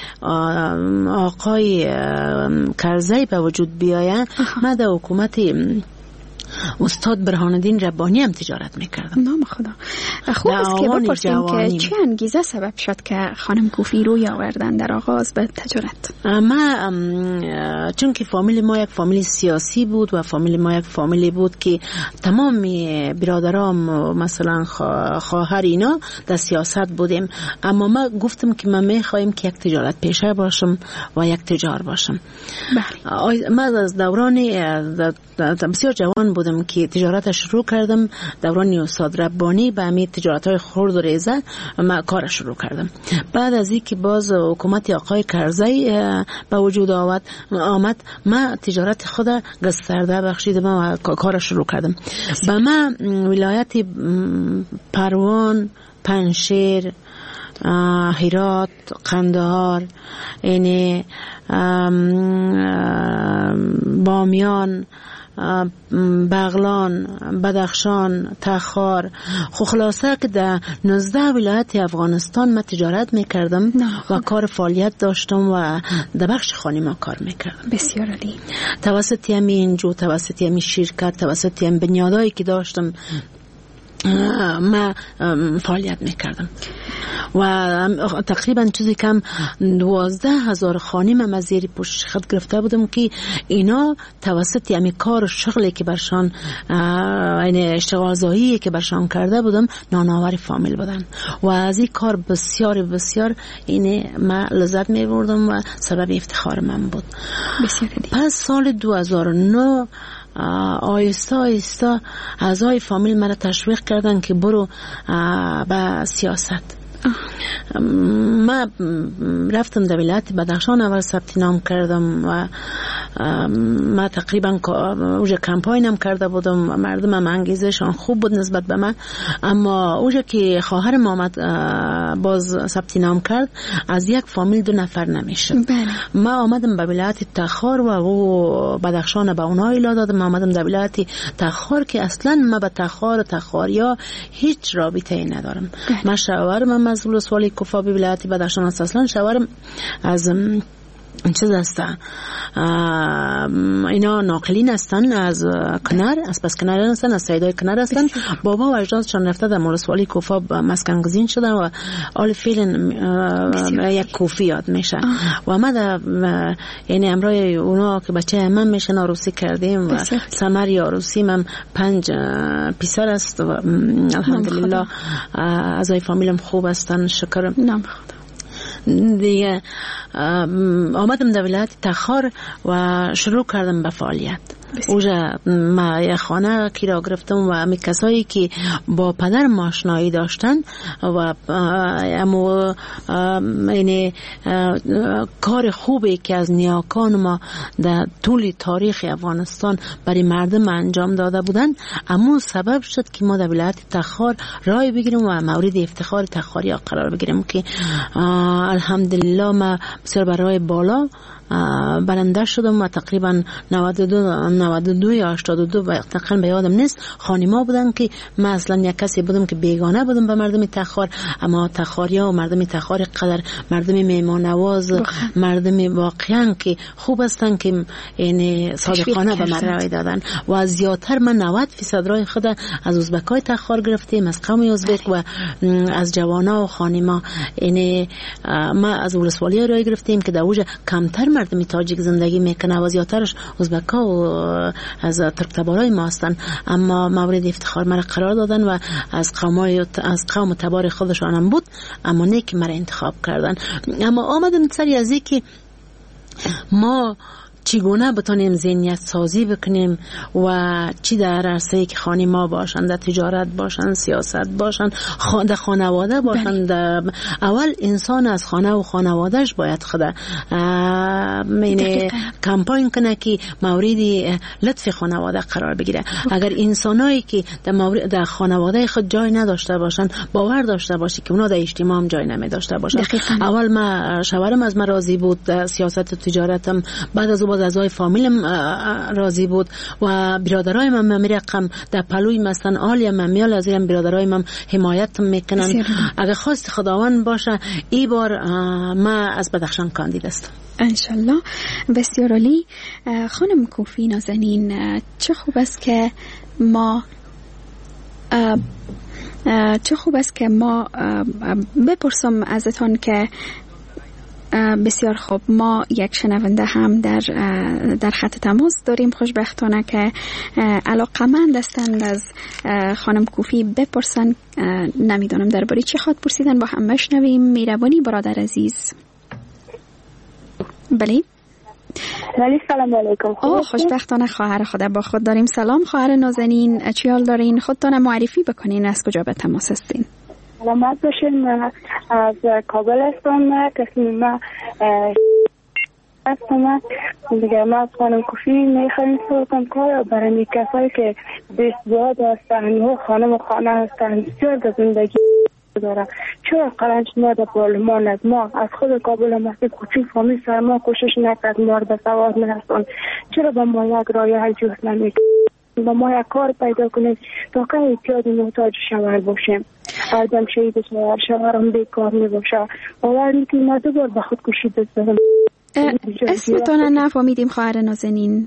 آقای کرزی به وجود بیاید، ما در حکومت استاد برهان الدین ربانی هم تجارت میکردم. نام خدا. خوب است که بپرسیم که چه انگیزه سبب شد که خانم کوفی روی آوردن در آغاز به تجارت؟ ما چون که فامیل ما یک فامیل سیاسی بود و فامیل ما یک فامیلی بود که تمام برادرام مثلا خواهر اینا در سیاست بودیم، اما ما گفتم که من میخوایم که یک تجارت پیشه باشم و یک تجار باشم. بله. ما از دوران بسیار جوان بودم که تجارت شروع کردم. دوران استاد ربانی به همین تجارت های خرد و ریزه ما کار شروع کردم. بعد از اینکه باز حکومت آقای کرزی به وجود آمد آمد ما تجارت خود گسترده بخشیدم و کار شروع کردم. به ما ولایت پروان، پنشیر، هرات، قندهار، یعنی بامیان، بغلان، بدخشان، تخار، خو خلاصه که در نوزده ولایت افغانستان من تجارت میکردم و کار فعالیت داشتم و در بخش خانم کار میکردم. بسیار عالی. توسط همین جو، توسط همین شرکت، توسط همین بنیادایی که داشتم ما فعالیت میکردم و تقریبا چیزی کم دوازده هزار خانم مزیر پشت خود گرفته بودم که اینا توسط یعنی کار و شغلی که برشان یعنی اشتغالزایی که برشان کرده بودم نانآور فامیل بودن و از این کار بسیار بسیار اینه ما لذت میبردم و سبب افتخار من بود. بسیار پس سال دو هزار و نه آیسته آیسته اعضای فامیل مرا تشویق کردن که برو به سیاست. ما رفتم در ولایت بدخشان اول ثبت نام کردم و ما تقریبا اوجه کمپاینم کرده بودم. مردم هم انگیزشان خوب بود نسبت به من، اما اوجه که خواهرم آمد باز ثبت نام کرد از یک فامیل دو نفر نمیشه. ما آمدم به ولایت تخار و او بدخشان به اونها ایلا دادم. ما آمدم در ولایت تخار که اصلا ما به تخار و تخاریا هیچ رابطه ای ندارم. ما شوهرم از ولسوالی کوفا به ولایت بدخشان است. اصلا شوهرم از چیز هستن اینا ناقلین هستن از کنر، از پس کنر هستن، از سیدای کنر هستن. بابا و اجدادشان رفته در ولسوالی کوفا مسکن گزین شدن و آل فیلن یک کوفی یاد میشه و ما در یعنی امرای اونا که بچه من میشن عروسی کردیم و ثمر عروسی من پنج پیسر است و الحمدلله اعضای فامیلم خوب هستن. شکر نام دیگه آمدم در ولایت تخار و شروع کردم به فعالیت. اوجا ما یک خانه کرا گرفتم و امی کسایی که با پدر آشنایی داشتن و امو یعنی کار خوبی که از نیاکان ما در طول تاریخ افغانستان برای مردم انجام داده بودن امو سبب شد که ما در ولایت تخار رای بگیریم و مورد افتخار تخاری قرار بگیریم که الحمدلله ما بسیار برای بالا برنده شدم و تقریبا نود و دو یا هشتاد و دو تقریبا به یادم نیست خانما بودن که من اصلا یک کسی بودم که بیگانه بودم به مردم تخار، اما تخاریا و مردم تخار قدر مردم میهمان نواز، مردم واقعا که خوب هستن که یعنی صادقانه به من رای دادن و زیادتر من نود فیصد رای خود از ازبکای تخار گرفتیم، از قوم ازبک و از جوانا و خانما. یعنی ما از ولسوالی رای گرفتیم که در اوج کمتر مردم تاجیک زندگی میکنه و زیادترش ازبکا و از ترک تبارای ما هستن، اما مورد افتخار مرا قرار دادن و از قومای از قوم تبار خودشان هم بود، اما نیک مرا انتخاب کردن. اما آمدم سری از اینکه ما چگونه بتونیم ذهنیت سازی بکنیم و چی در عرصه که خانی ما باشن، در تجارت باشن، سیاست باشن، در خانواده باشن. در اول انسان از خانه و خانوادهش باید خود کمپاین کنه که مورد لطف خانواده قرار بگیره. اگر انسانایی که در مورد در خانواده خود جای نداشته باشن، باور داشته باشه که اونا در اجتماع هم جای نمی داشته باشن. اول ما شوهرم از من راضی بود، سیاست و تجارتم، بعد از او اعضای فامیلم راضی بود و برادرای من میرقم در پلوی مثلا عالی من میال از این برادرای من حمایت میکنن. اگر خواست خداوند باشه ای بار ما از بدخشان کاندید است انشالله. بسیار عالی. خانم کوفی نازنین، چه خوب است که ما چه خوب است که ما بپرسم ازتان که بسیار خوب، ما یک شنونده هم در در خط تماس داریم خوشبختانه که علاقمند هستند از خانم کوفی بپرسن. نمیدانم درباره چی خواد پرسیدن، با هم بشنویم. میربانی برادر عزیز. بله ولی سلام علیکم. اوه خوشبختانه خواهر خدا با خود داریم. سلام خواهر نازنین، چی حال دارین؟ خودتان معرفی بکنین، از کجا به تماس هستین؟ سلامت باشین. من از کابل هستم. کسی من هستم دیگه. من از خانم کوفی میخوایم سوالم کار برای کسایی که بی‌سواد هستن و خانم و خانه هستن، بسیار در زندگی دارن. چرا قرنج ما در پارلمان از ما از خود کابل مخصوص کوچین فامیل سر ما کوشش نکرد ما رو به سواد نرسون؟ چرا با ما یک رایه جوست نمیکنه؟ با ما یک کار پیدا کنید تا که احتیاج محتاج شوهر باشیم. آدم شهید شوهر، شوهرم بیکار می باشه. باور میکنید ما دوبار به خودکشی بزنم. اسمتون نفهمیدیم خواهر نازنین.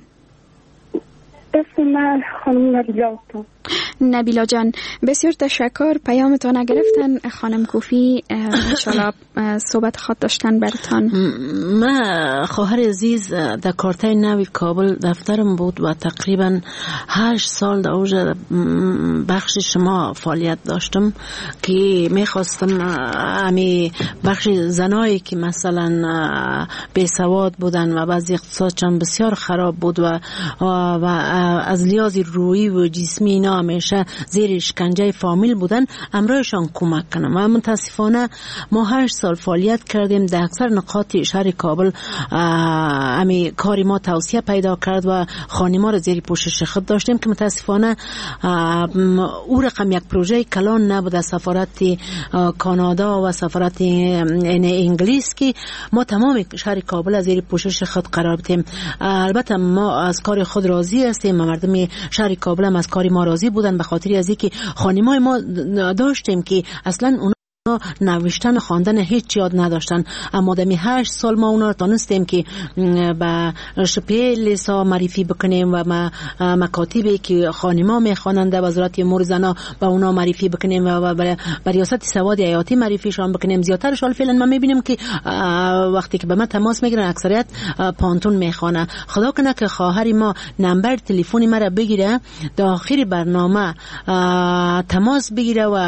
اسم من خانم نبیلا. نبیلا جان بسیار تشکر. پیامتان گرفتن خانم کوفی، انشالله صحبت خود داشتن براتان. من خواهر عزیز در کارتای نوی کابل دفترم بود و تقریبا هشت سال در اوج بخش شما فعالیت داشتم که میخواستم امی بخش زنایی که مثلا بیسواد بودن و بعضی اقتصادشان بسیار خراب بود و, و از لحاظ روحی و جسمی اینا همیشه زیر شکنجه فامیل بودن، امرایشان کمک کنم. و متاسفانه ما هشت سال فعالیت کردیم در اکثر نقاط شهر کابل. امی کاری ما توسعه پیدا کرد و خانه ما را زیر پوشش خود داشتیم که متاسفانه او رقم یک پروژه کلان نبود از سفارت کانادا و سفارت انگلیس که ما تمام شهر کابل از زیر پوشش خود قرار بدیم. البته ما از کار خود راضی هستیم، مردم شهر کابل هم از کاری ما راضی بودن، به خاطر از اینکه خانم‌های ما داشتیم که اصلا اون نوشتن و خواندن هیچ یاد نداشتن، اما دمی هشت سال ما اونا رو تانستیم که با شپه لیسا معرفی بکنیم و ما مکاتبی که خانما میخوانند در وزارت امور زنا با اونا معرفی بکنیم و برای ریاست سواد حیاتی معرفیشان بکنیم. زیادترش حال فعلا ما میبینیم که وقتی که به من تماس میگیرن اکثریت پانتون میخوانه. خدا کنه که خواهری ما نمبر تلفنی مرا بگیره، در آخر برنامه تماس بگیره و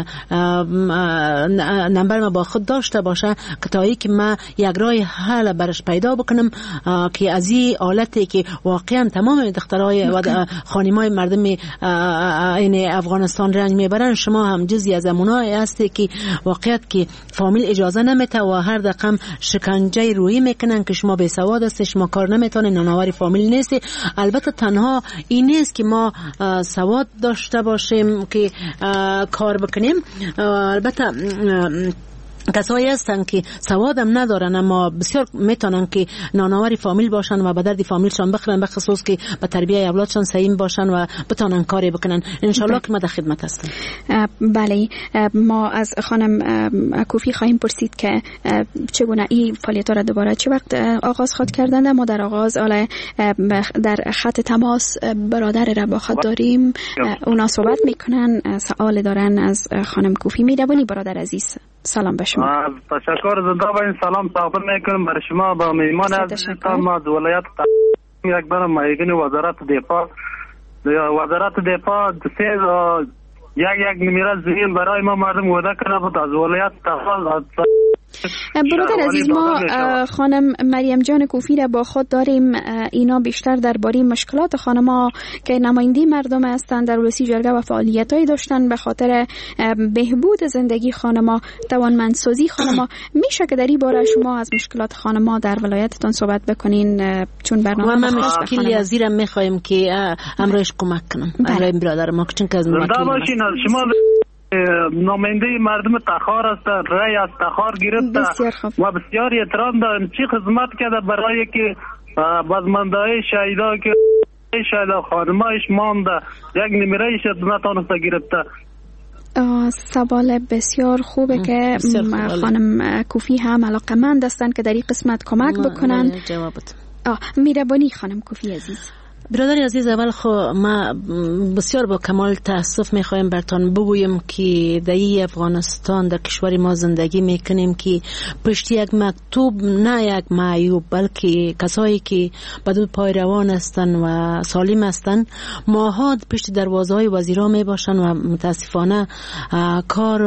نمبر ما با خود داشته باشه که تا ای که ما یک راه حل برش پیدا بکنم که از این حالتی که واقعا تمام دخترای و خانمای مردم این افغانستان رنج میبرن، شما هم جزئی از امونای هستی که واقعیت که فامیل اجازه نمیته و هر دقیقه شکنجه روحی میکنن که شما بی سواد هستی، شما کار نمیتونی، نانآور فامیل نیستی. البته تنها این نیست که ما سواد داشته باشیم که کار بکنیم، البته کسایی هستن که سوادم ندارن اما بسیار میتونن که نانآور فامیل باشن و به درد فامیلشان بخورن، به خصوص که به تربیت اولادشان سعیم باشن و بتونن کاری بکنن. انشالله که ما در خدمت هستیم. بله، ما از خانم کوفی خواهیم پرسید که چگونه این فعالیت را دوباره چه وقت آغاز خود کردند. ما در آغاز حالا در خط تماس برادر را با خود داریم، اونا صحبت میکنن، سوال دارن از خانم کوفی. میدونی برادر عزیز، سلام به شما. تشکر. زنده باشین. سلام تقدیم میکنم برای شما با میهمان عزیزم. ما از ولایت یک بار مایگین وزارت دفاع وزارت دفاع سه یک یک نمیره زمین برای ما مردم وعده کرده بود از ولایت برادر عزیز، ما خانم مریم جان کوفی را با خود داریم. اینا بیشتر درباره مشکلات خانم‌ها که نماینده مردم هستند در ولسی جرگه و فعالیت‌های داشتن به خاطر بهبود زندگی خانم‌ها، توانمندسازی خانم‌ها. میشه که در این باره شما از مشکلات خانم‌ها در ولایتتان صحبت بکنین، چون برنامه و ما مشکلی از این می‌خوایم که امروز کمک کنم برای برادر ما، چون که از شما نماینده مردم تخار است، رای از تخار گرفته و بسیار احترام دارم. چی خدمت کرده برای که بازماندهای شهیدا که شهیدا خانمایش مانده، یک نمیرهش نتانسته گرفته. سوال بسیار خوبه که خانم کوفی هم علاقمند هستند که در این قسمت کمک بکنن. جوابت میربانی خانم کوفی عزیز. برادر عزیز، اول خو ما بسیار با کمال تاسف میخوایم برتان بگویم که در افغانستان در کشور ما زندگی میکنیم که پشت یک مکتوب نه یک معیوب بلکه کسایی که بدون پای روان هستن و سالم هستن ماها پشت دروازه های وزیرا میباشن و متاسفانه کار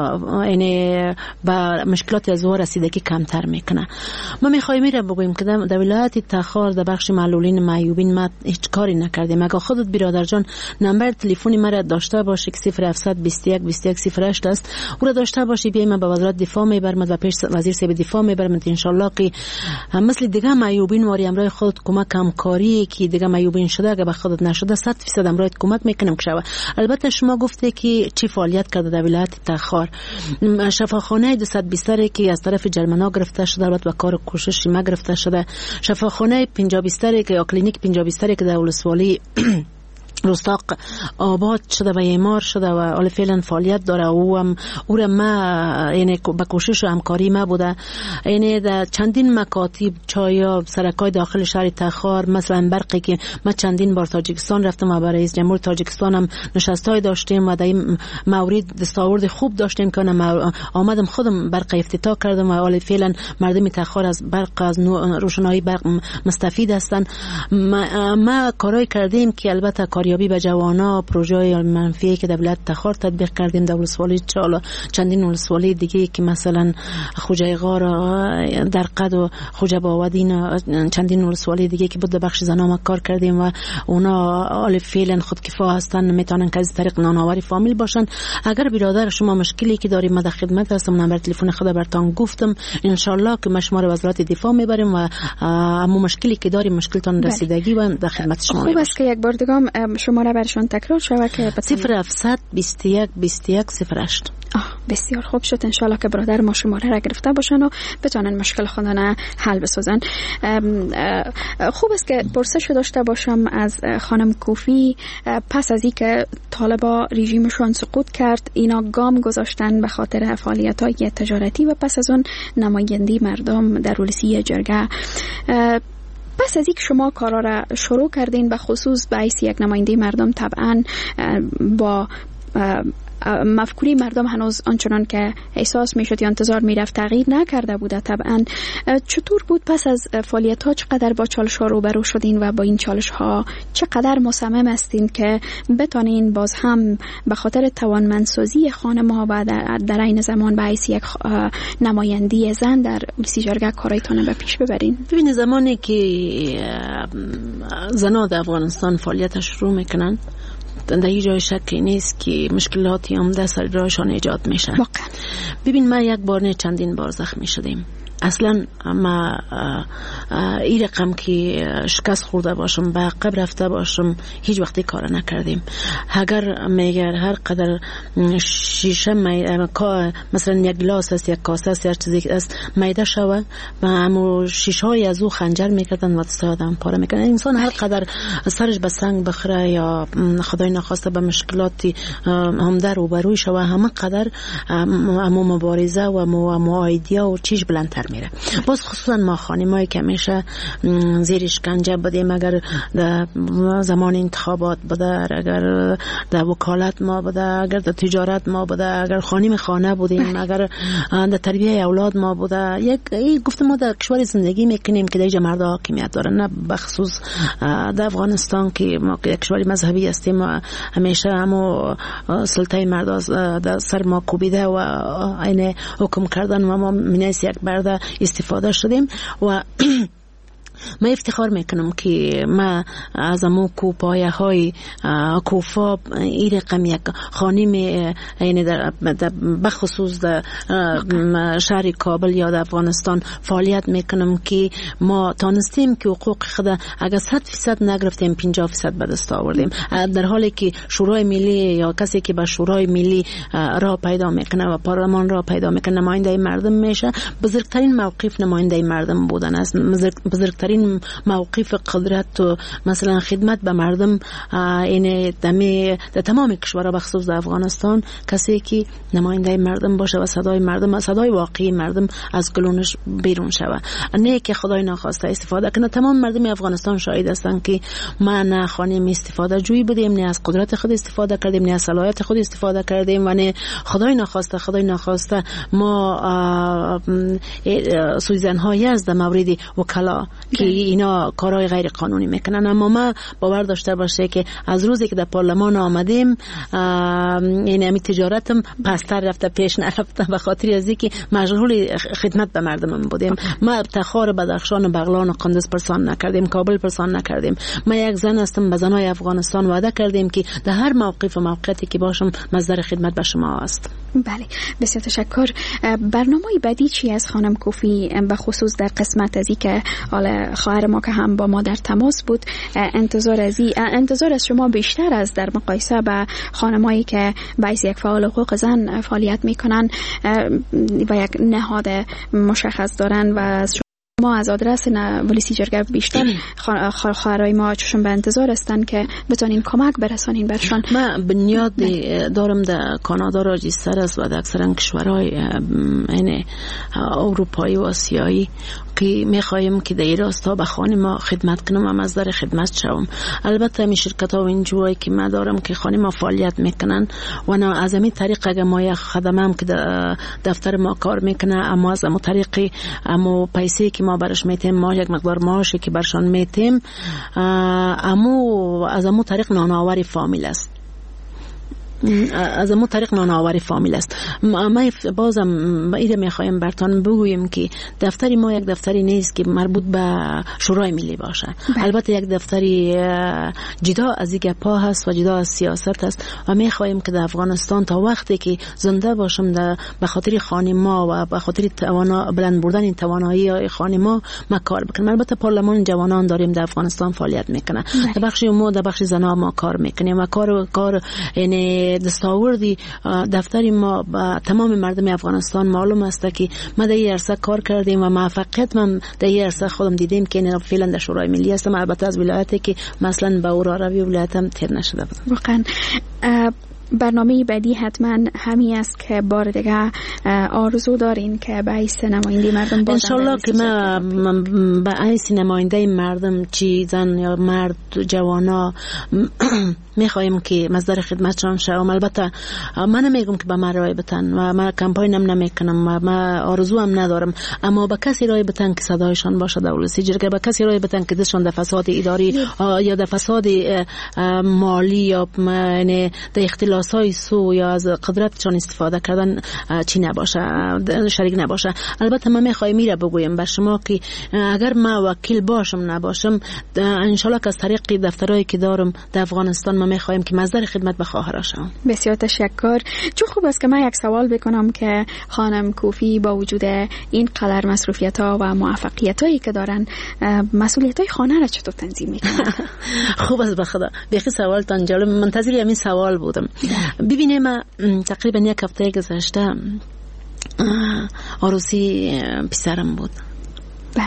یعنی با مشکلات از او رسیدگی کمتر میکنه. ما میخوایم میره بگویم که در ولایت تخار در بخش معلولین معیوبین ما هیچ کاری نکردیم. اگه خودت برادر جان نمبر تلفنی مرا داشته باشی که صفر هفتصد بیست و یک بیست و یک صفر هشت است، او را داشته باشی بیایم به وزارت دفاع میبرمت و پیش وزیر صاحب دفاع میبرمت. ان شاء الله که مثل دیگه معیوبین واری امرای خودت کمک همکاری که دیگه معیوبین شده اگه به خودت نشده صد درصد امرای کمک میکنم که شوه. البته شما گفته که چی فعالیت کرده در ولایت تخار، شفاخانه دویست بیستری که از طرف جرمنا گرفته شده البته و کار کوشش ما گرفته شده، شفاخانه پنجاه بیستری که کلینیک پنجاه بیستری که در ولسوالی رستاق آباد شده و اعمار شده و حال فعلا فعالیت داره. او هم او را ما یعنی با کوشش و همکاری ما بوده، یعنی در چندین مکاتب چایا سرکای داخل شهر تخار مثلا برقی که ما چندین بار تاجیکستان رفتم و برای رئیس جمهور تاجیکستان هم نشستای داشتیم و در این مورد دستاورد خوب داشتیم که انا آمدم خودم برق افتتاح کردم و حال فعلا مردم تخار از برق از روشنایی برق مستفید هستن. ما, ما کارای کردیم که البته کاریابی به جوانا پروژه منفی که در ولایت تخار تطبیق کردیم در ولسوالی چالا چندین ولسوالی دیگه که مثلا خوجه غار در قد و خوجه باودین چندین ولسوالی دیگه که بود بخش زنام کار کردیم و اونا حال فعلا خودکفا هستن، میتونن که از طریق نانآوری فامیل باشن. اگر برادر شما مشکلی که داریم ما در خدمت هستم، نمبر تلفن خود برتان گفتم، ان شاء الله که شما رو وزارت دفاع میبریم و اما مشکلی که داریم مشکلتون رسیدگی و در خدمت شما. خوب است که یک بار دیگه شماره برشان تکرار شود که صفر هفتصد بیست و یک بیست و یک صفر هشت. آه بسیار خوب شد. ان شاء الله که برادر ما شماره را گرفته باشن و بتونن مشکل خودشون حل بسازن. خوب است که پرسش داشته باشم از خانم کوفی، پس از اینکه طالبا رژیمشون سقوط کرد اینا گام گذاشتن به خاطر فعالیت‌های تجارتی و پس از اون نمایندگی مردم در ولسی جرگه، پس از اینکه شما کارا را شروع کردین به خصوص به حیث یک نماینده مردم طبعا با مفکوری مردم هنوز آنچنان که احساس میشد یا انتظار میرفت تغییر نکرده بوده. طبعا چطور بود پس از فعالیت ها چقدر با چالش ها روبرو شدین و با این چالش ها چقدر مصمم هستین که بتانین باز هم به خاطر توانمندسازی خانم ها و در این زمان به حیث یک نمایندی زن در ولسی جرگه کارایتان به پیش ببرین؟ ببینید زمانی که زنان در افغانستان فعالیت شروع میکنن در این جای شکی نیست که مشکلاتی هم در سر راهشان ایجاد میشه. ببین ما یک بار نه چندین بار زخمی شدیم. اصلا ما این رقم که شکست خورده باشم به عقب رفته باشم هیچ وقتی کار نکردیم. اگر میگر هر قدر شیشه مثلا یک گلاس است یک کاسه است یا چیزی است میده شوه و همو شیشه های از او خنجر میکردن و دست آدم پاره میکردن. انسان هر قدر سرش به سنگ بخوره یا خدای نخواسته به مشکلاتی هم در روبروی شوه همه قدر همو مبارزه و همو ایدیا و چیز بلندتر میره. باز خصوصا ما خانمایی که همیشه زیر اشکنجه بودیم، اگر در زمان انتخابات بوده، اگر در وکالت ما بوده، اگر در تجارت ما بوده، اگر خانم خانه بودیم، اگر در تربیه اولاد ما بوده، یک گفته ما در کشور زندگی میکنیم که دیگه مرد حاکمیت داره، نه بخصوص در افغانستان که ما یک کشور مذهبی هستیم و همیشه همو سلطه مرد در سر ما کوبیده و این حکم کردن و ما منیس یک برده استفاده شدیم. و من افتخار میکنم که ما از امو کوپایه های کوفا این رقم یک خانم یعنی در بخصوص در شهر کابل یا در افغانستان فعالیت میکنم که ما تانستیم که حقوق خود اگر صد فیصد نگرفتیم پنجاه فیصد به دست آوردیم، در حالی که شورای ملی یا کسی که به شورای ملی را پیدا میکنه و پارلمان را پیدا میکنه نماینده مردم میشه، بزرگترین موقف نماینده مردم بودن است، بزرگترین موقف قدرت و مثلا خدمت به مردم این دمی در تمام کشورها بخصوص در افغانستان کسی که نماینده مردم باشه و صدای مردم، صدای واقعی مردم از گلونش بیرون شوه، نه که خدای ناخواسته استفاده کنه. تمام مردم افغانستان شاهد هستند که ما نه خانم استفاده جویی بودیم، نه از قدرت خود استفاده کردیم، نه از صلاحیت خود استفاده کردیم و نه خدای ناخواسته خدای ناخواسته ما سوزن هایی از در مورد وکلا که اینا کارهای غیر قانونی میکنن. اما ما باور داشته باشه که از روزی که در پارلمان آمدیم این امی تجارتم پستر رفته پیش نرفته به خاطر از اینکه مشغول خدمت به مردم بودیم. ما تخار بدخشان و بغلان و قندز پرسان نکردیم، کابل پرسان نکردیم. ما یک زن هستم، به زنای افغانستان وعده کردیم که در هر موقف و موقعیتی که باشم مصدر خدمت به شما است. بله، بسیار تشکر. برنامه بعدی چی از خانم کوفی به خصوص در قسمت از که حالا خواهر ما که هم با ما در تماس بود انتظار از انتظار از شما بیشتر از در مقایسه به خانمایی که باعث یک فعال حقوق زن فعالیت میکنن و یک نهاد مشخص دارن و از ما از آدرس ولیسی جرگه بیشتر خواهرای ما چشم به انتظار هستن که بتونین کمک برسانین برشان. ما بنیاد دارم در کانادا راجستر است و در اکثر کشورهای این اروپایی و آسیایی که میخوایم که در این راستا به خانم خدمت کنم و مصدر خدمت شوم. البته می شرکت ها و این جوایی که من دارم که خانم فعالیت میکنن و از همین طریق اگر ما یک خدمه هم که دفتر ما کار میکنه، اما از همون طریقی اما پیسه که ما برش میتیم، ما یک مقدار معاشی که برشان میتیم، اما از همون طریق نانآوری فامیل است، از امو طریق نانآوری فامیل است. ما بازم ایده میخوایم برتان بگوییم که دفتری ما یک دفتری نیست که مربوط به شورای ملی باشه. بله. البته یک دفتری جدا از این گپا هست و جدا از سیاست هست و میخوایم که در افغانستان تا وقتی که زنده باشم در به خاطر خانما و به خاطر توانا بلند بردن این توانایی خانما ما کار بکنیم. البته پارلمان جوانان داریم در افغانستان فعالیت میکنه. بله. در بخش ما در بخش زنا ما کار میکنیم و کار کار یعنی دستاوردی دفتری ما با تمام مردم افغانستان معلوم است که ما در این عرصه کار کردیم و موفقیت من در این عرصه خودم دیدیم که این فعلا در شورای ملی هستم، البته از ولایتی که مثلا به اورا روی ولایتم تیر نشده بود. واقعا برنامه بعدی حتما همی است که بار دیگه آرزو دارین که به حیث نماینده مردم باشن. انشالله که ما به حیث نماینده مردم چی زن یا مرد جوانا میخوایم که مصدر خدمتشان شوم. البته من نمیگم که به من رای بتن و من کمپاینم نمیکنم و من آرزو هم ندارم، اما به کسی رای بتن که صدایشان باشه در ولسی جرگه، به کسی رای بتن که دستشان در فساد اداری یا در فساد مالی یا در اختلاسای سو یا از قدرتشان استفاده کردن چی نباشه، شریک نباشه. البته من میخوایم میره بگویم بر شما که اگر من وکیل باشم نباشم، انشالله که از طریق دفترایی که دارم در افغانستان ما میخوایم که مصدر خدمت به خواهرها شوم. بسیار تشکر. چون خوب است که من یک سوال بکنم که خانم کوفی با وجود این قدر مصروفیت ها و موفقیت هایی که دارن، مسئولیت های خانه را چطور تنظیم میکنن؟ خوب است بخدا. بیخی سوالتان جالب، منتظر همین سوال بودم. ببینید من تقریبا یک هفته گذشته عروسی پسرم بود. بله.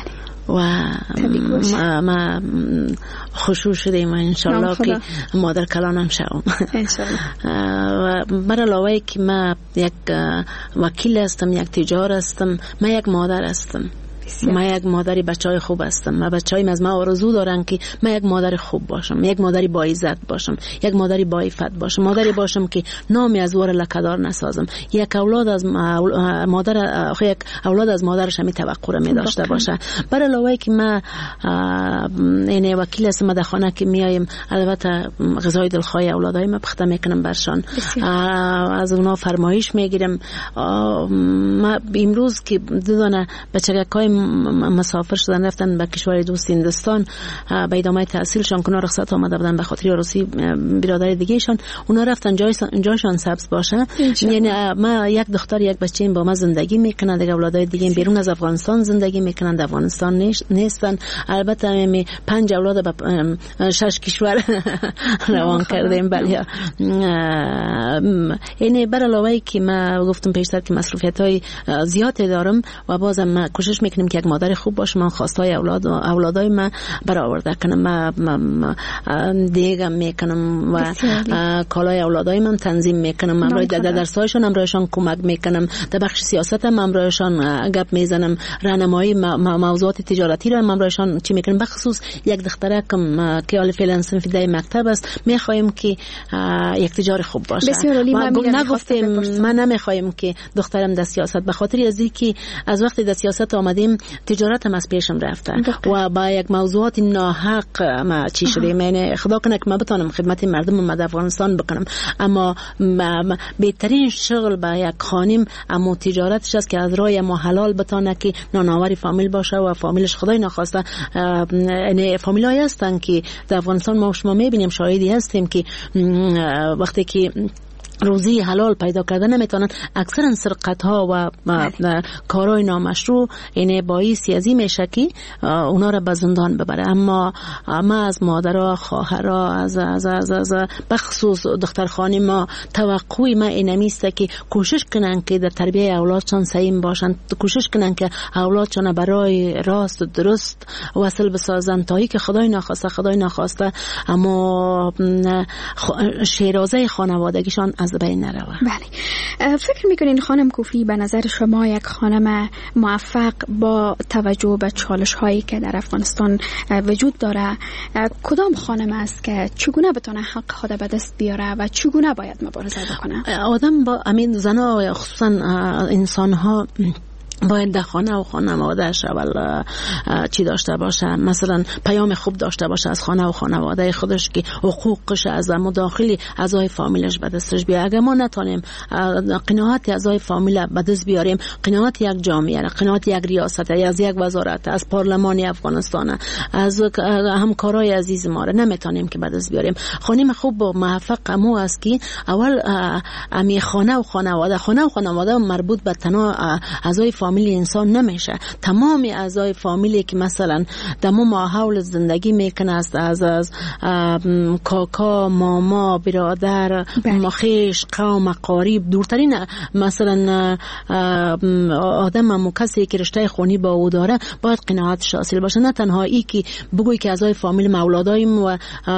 و ما خوشو شدیم و انشالله که مادر کلانم شوم. و برای علاوه که ما یک وکیل هستم، یک تجار هستم، ما یک مادر هستم. ما یک مادری بچهای خوب هستم. ما بچه‌هایم از ما آرزو دارن که ما یک مادر خوب باشم، یک مادری با عزت باشم، یک مادری با عفت باشم، مادری باشم که نامی از ور لکه‌دار نسازم. یک اولاد از مادر یک اولاد از مادرش می توقع می داشته باشه. بر علاوه که ما این وکیل هستم، در خانه که میایم البته غذای دلخواه اولادای ما پخته میکنم برشان، از اونا فرمایش میگیرم. ما امروز که دو دانه بچگکای مسافر شدن رفتن به کشور دوست هندوستان به ادامه تحصیلشان، که رخصت آمده بودن به خاطر عروسی برادر دیگهشان، اونا رفتن جایشان سبز باشه. یعنی ما یک دختر یک بچه با ما زندگی میکنن، دیگه اولادای دیگه بیرون از افغانستان زندگی میکنن، در افغانستان نیستن. البته می پنج اولاد به شش کشور روان کردیم. بله یعنی بر علاوه که ما گفتم پیشتر که مسئولیت‌های زیادی دارم و بازم ما کوشش میکنیم که یک مادر خوب باشم، من خواستای اولاد اولادای ما برآورده کنم. ما دیگه میکنم و کالای اولادای من تنظیم میکنم، امروز در درسایشون امروزشان کمک میکنم، در بخش سیاست هم امروزشان گپ میزنم، راهنمایی موضوعات تجارتی رو امروزشان چی میکنم. بخصوص یک دختره کم که حال فعلا صنف ده مکتب است، میخوایم که یک تجار خوب باشه. ما نگفتیم ما نمیخوایم که دخترم در سیاست، به خاطر از اینکه از وقتی در سیاست آمدیم تجارت هم از پیشم رفته و با یک موضوعات ناحق ما چی شدیم. یعنی خدا کنه که ما بتونم خدمت مردم ما در افغانستان بکنم، اما بهترین شغل با یک خانم اما تجارتش است که از راه ما حلال بتونه که نانآور فامیل باشه و فامیلش خدای نخواسته. یعنی فامیلایی هستن که در افغانستان ما شما میبینیم، شاهدی هستیم که وقتی که روزی حلال پیدا کردن نمیتونن، اکثرا سرقت ها و کارهای نامشروع این باعث ازی میشه که اونا را به زندان ببره. اما ما از مادرها، خواهرها، از از از, از بخصوص دختر خانم ما توقعی ما اینمیسته که کوشش کنن که در تربیت اولادشان سعیم باشن، کوشش کنن که اولادشان برای راست و درست وصل بسازن، تا ای که خدای نخواسته خدای نخواسته اما شیرازه خانوادگیشان از بین نروه. بله. فکر میکنین خانم کوفی به نظر شما یک خانم موفق با توجه به چالش هایی که در افغانستان وجود داره کدام خانم است که چگونه بتونه حق خود به دست بیاره و چگونه باید مبارزه بکنه؟ آدم با امین زنا خصوصا انسان ها باید در خانه و خانوادهش اول چی داشته باشه، مثلا پیام خوب داشته باشه از خانه و خانواده خودش که حقوقش از مداخله اعضای فامیلش به دستش بیاره. اگر ما نتونیم قناعت اعضای فامیل به دست بیاریم، قناعت یک جامعه، قناعت یک ریاست، از یک وزارت، از پارلمان افغانستان، از همکارای عزیز ما را نمیتونیم که به دست بیاریم. خانم خوب و موفق امو است که اول امی خانه و خانواده خانه و خانواده مربوط به تنها اعضای فامیل انسان نمیشه، تمام اعضای فامیلی که مثلا در ماحول زندگی میکنه است، از از کاکا، ماما، برادر، مخیش، قوم، قریب، دورترین مثلا آدم هم کسی که رشته خونی با او داره باید قناعت حاصل باشه. نه تنها ای که بگوی که اعضای فامیل اولادایم و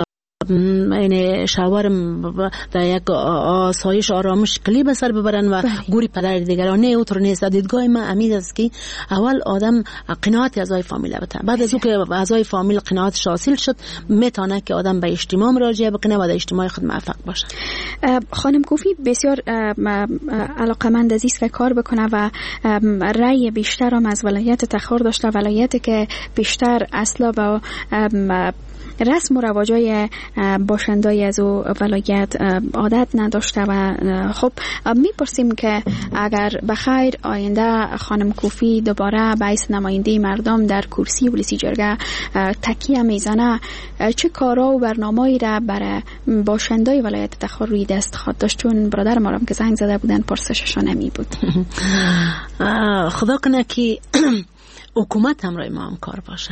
یعنی شاورم در یک آسایش آرامش کلی به سر ببرن و گوری پدر دیگران نه اوتر نیست. دیدگاه من امید است که اول آدم قناعت اعضای فامیل بده، بعد از اینکه اعضای فامیل قناعت حاصل شد میتونه که آدم به اجتماع مراجعه بکنه و در اجتماع خود موفق باشه. خانم کوفی بسیار علاقه‌مند است که کار بکنه و رأی بیشتر هم از ولایت تخار داشته، ولایتی که بیشتر اصلا با رسم و رواجای باشندای از او ولایت عادت نداشته و خب میپرسیم که اگر بخیر آینده خانم کوفی دوباره باعث نماینده مردم در کرسی ولسی جرگه تکیه میزنه، چه کارا و برنامه‌ای را برای باشندای ولایت تخار روی دست خواهد داشت؟ چون برادر ما هم که زنگ زده بودن پرسششان نمی بود. خدا کنه که حکومت همراه ما هم کار باشه.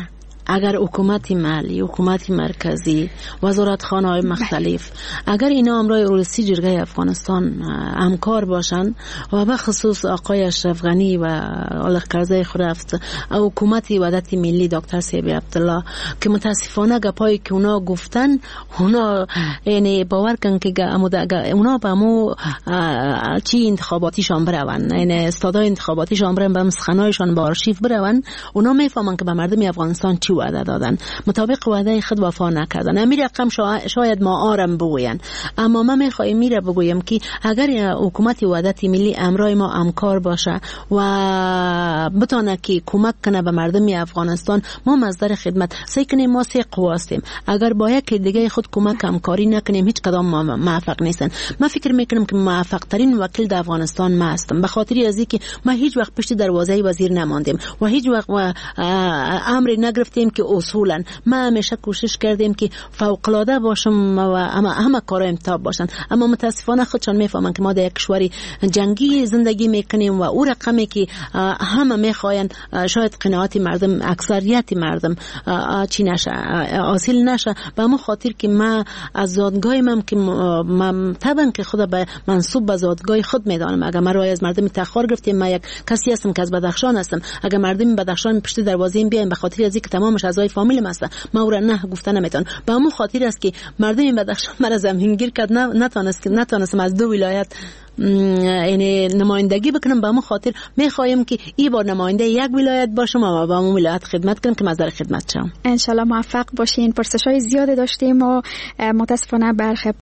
اگر حکومت محلی، حکومت مرکزی، وزارتخانه های مختلف اگر اینا امرای اولسی جرگه افغانستان همکار باشن و به خصوص آقای اشرف غنی و آلق کرزی خرفت حکومت وحدت ملی دکتر سیبی عبدالله که متاسفانه گپایی که اونا گفتن اونا یعنی باور کن که اونا به مو چی انتخاباتیشان برون، یعنی استادای انتخاباتیشان برون، به مسخنایشان به آرشیف برون، اونا میفهمن که به مردم افغانستان چی وعده دادن، مطابق وعده خود وفا نکردن. امیر رقم شاید ما آرم بگوین، اما من میخوایم میره بگویم که اگر حکومت وحدت ملی امرای ما همکار باشه و بتونه که کمک کنه به مردم افغانستان، ما مصدر خدمت سعی کنیم. ما سه قوا هستیم، اگر با یک دیگه خود کمک همکاری نکنیم هیچ کدام ما موفق نیستن. من فکر میکنم که موفق ترین وکیل در افغانستان ما هستم، به خاطر از اینکه ما هیچ وقت پشت دروازه وزیر نماندیم و هیچ وقت امر نگرفتیم که اصولا ما همیشه کوشش کردیم که فوق العاده باشم و اما همه کارا امتیاز باشن، اما متاسفانه خودشان میفهمن که ما در یک کشور جنگی زندگی میکنیم و او رقمی که همه میخواین شاید قناعت مردم، اکثریت مردم چی نشه، حاصل نشه. به همون خاطر که ما از زادگاه من که من طبعا که خدا به منصوب به زادگاه خود میدانم، اگر من رای از مردم تخار گرفتیم، من یک کسی هستم که از بدخشان هستم، اگر مردم بدخشان پشت دروازه بیایم به خاطر از اینکه تمامش اعضای فامیل هستن، ما او را نه گفته نمیتونم. به همون خاطر است که مردم بدخشان مرا زمینگیر کرد، نتونست نتونستم از دو ولایت یعنی نمایندگی بکنم. به همون خاطر میخوایم که این بار نماینده یک ولایت باشم و به همون ولایت خدمت کنم که مصدر خدمت شم. ان شاء الله موفق باشین. پرسش‌های زیاد داشتیم و متاسفانه برخی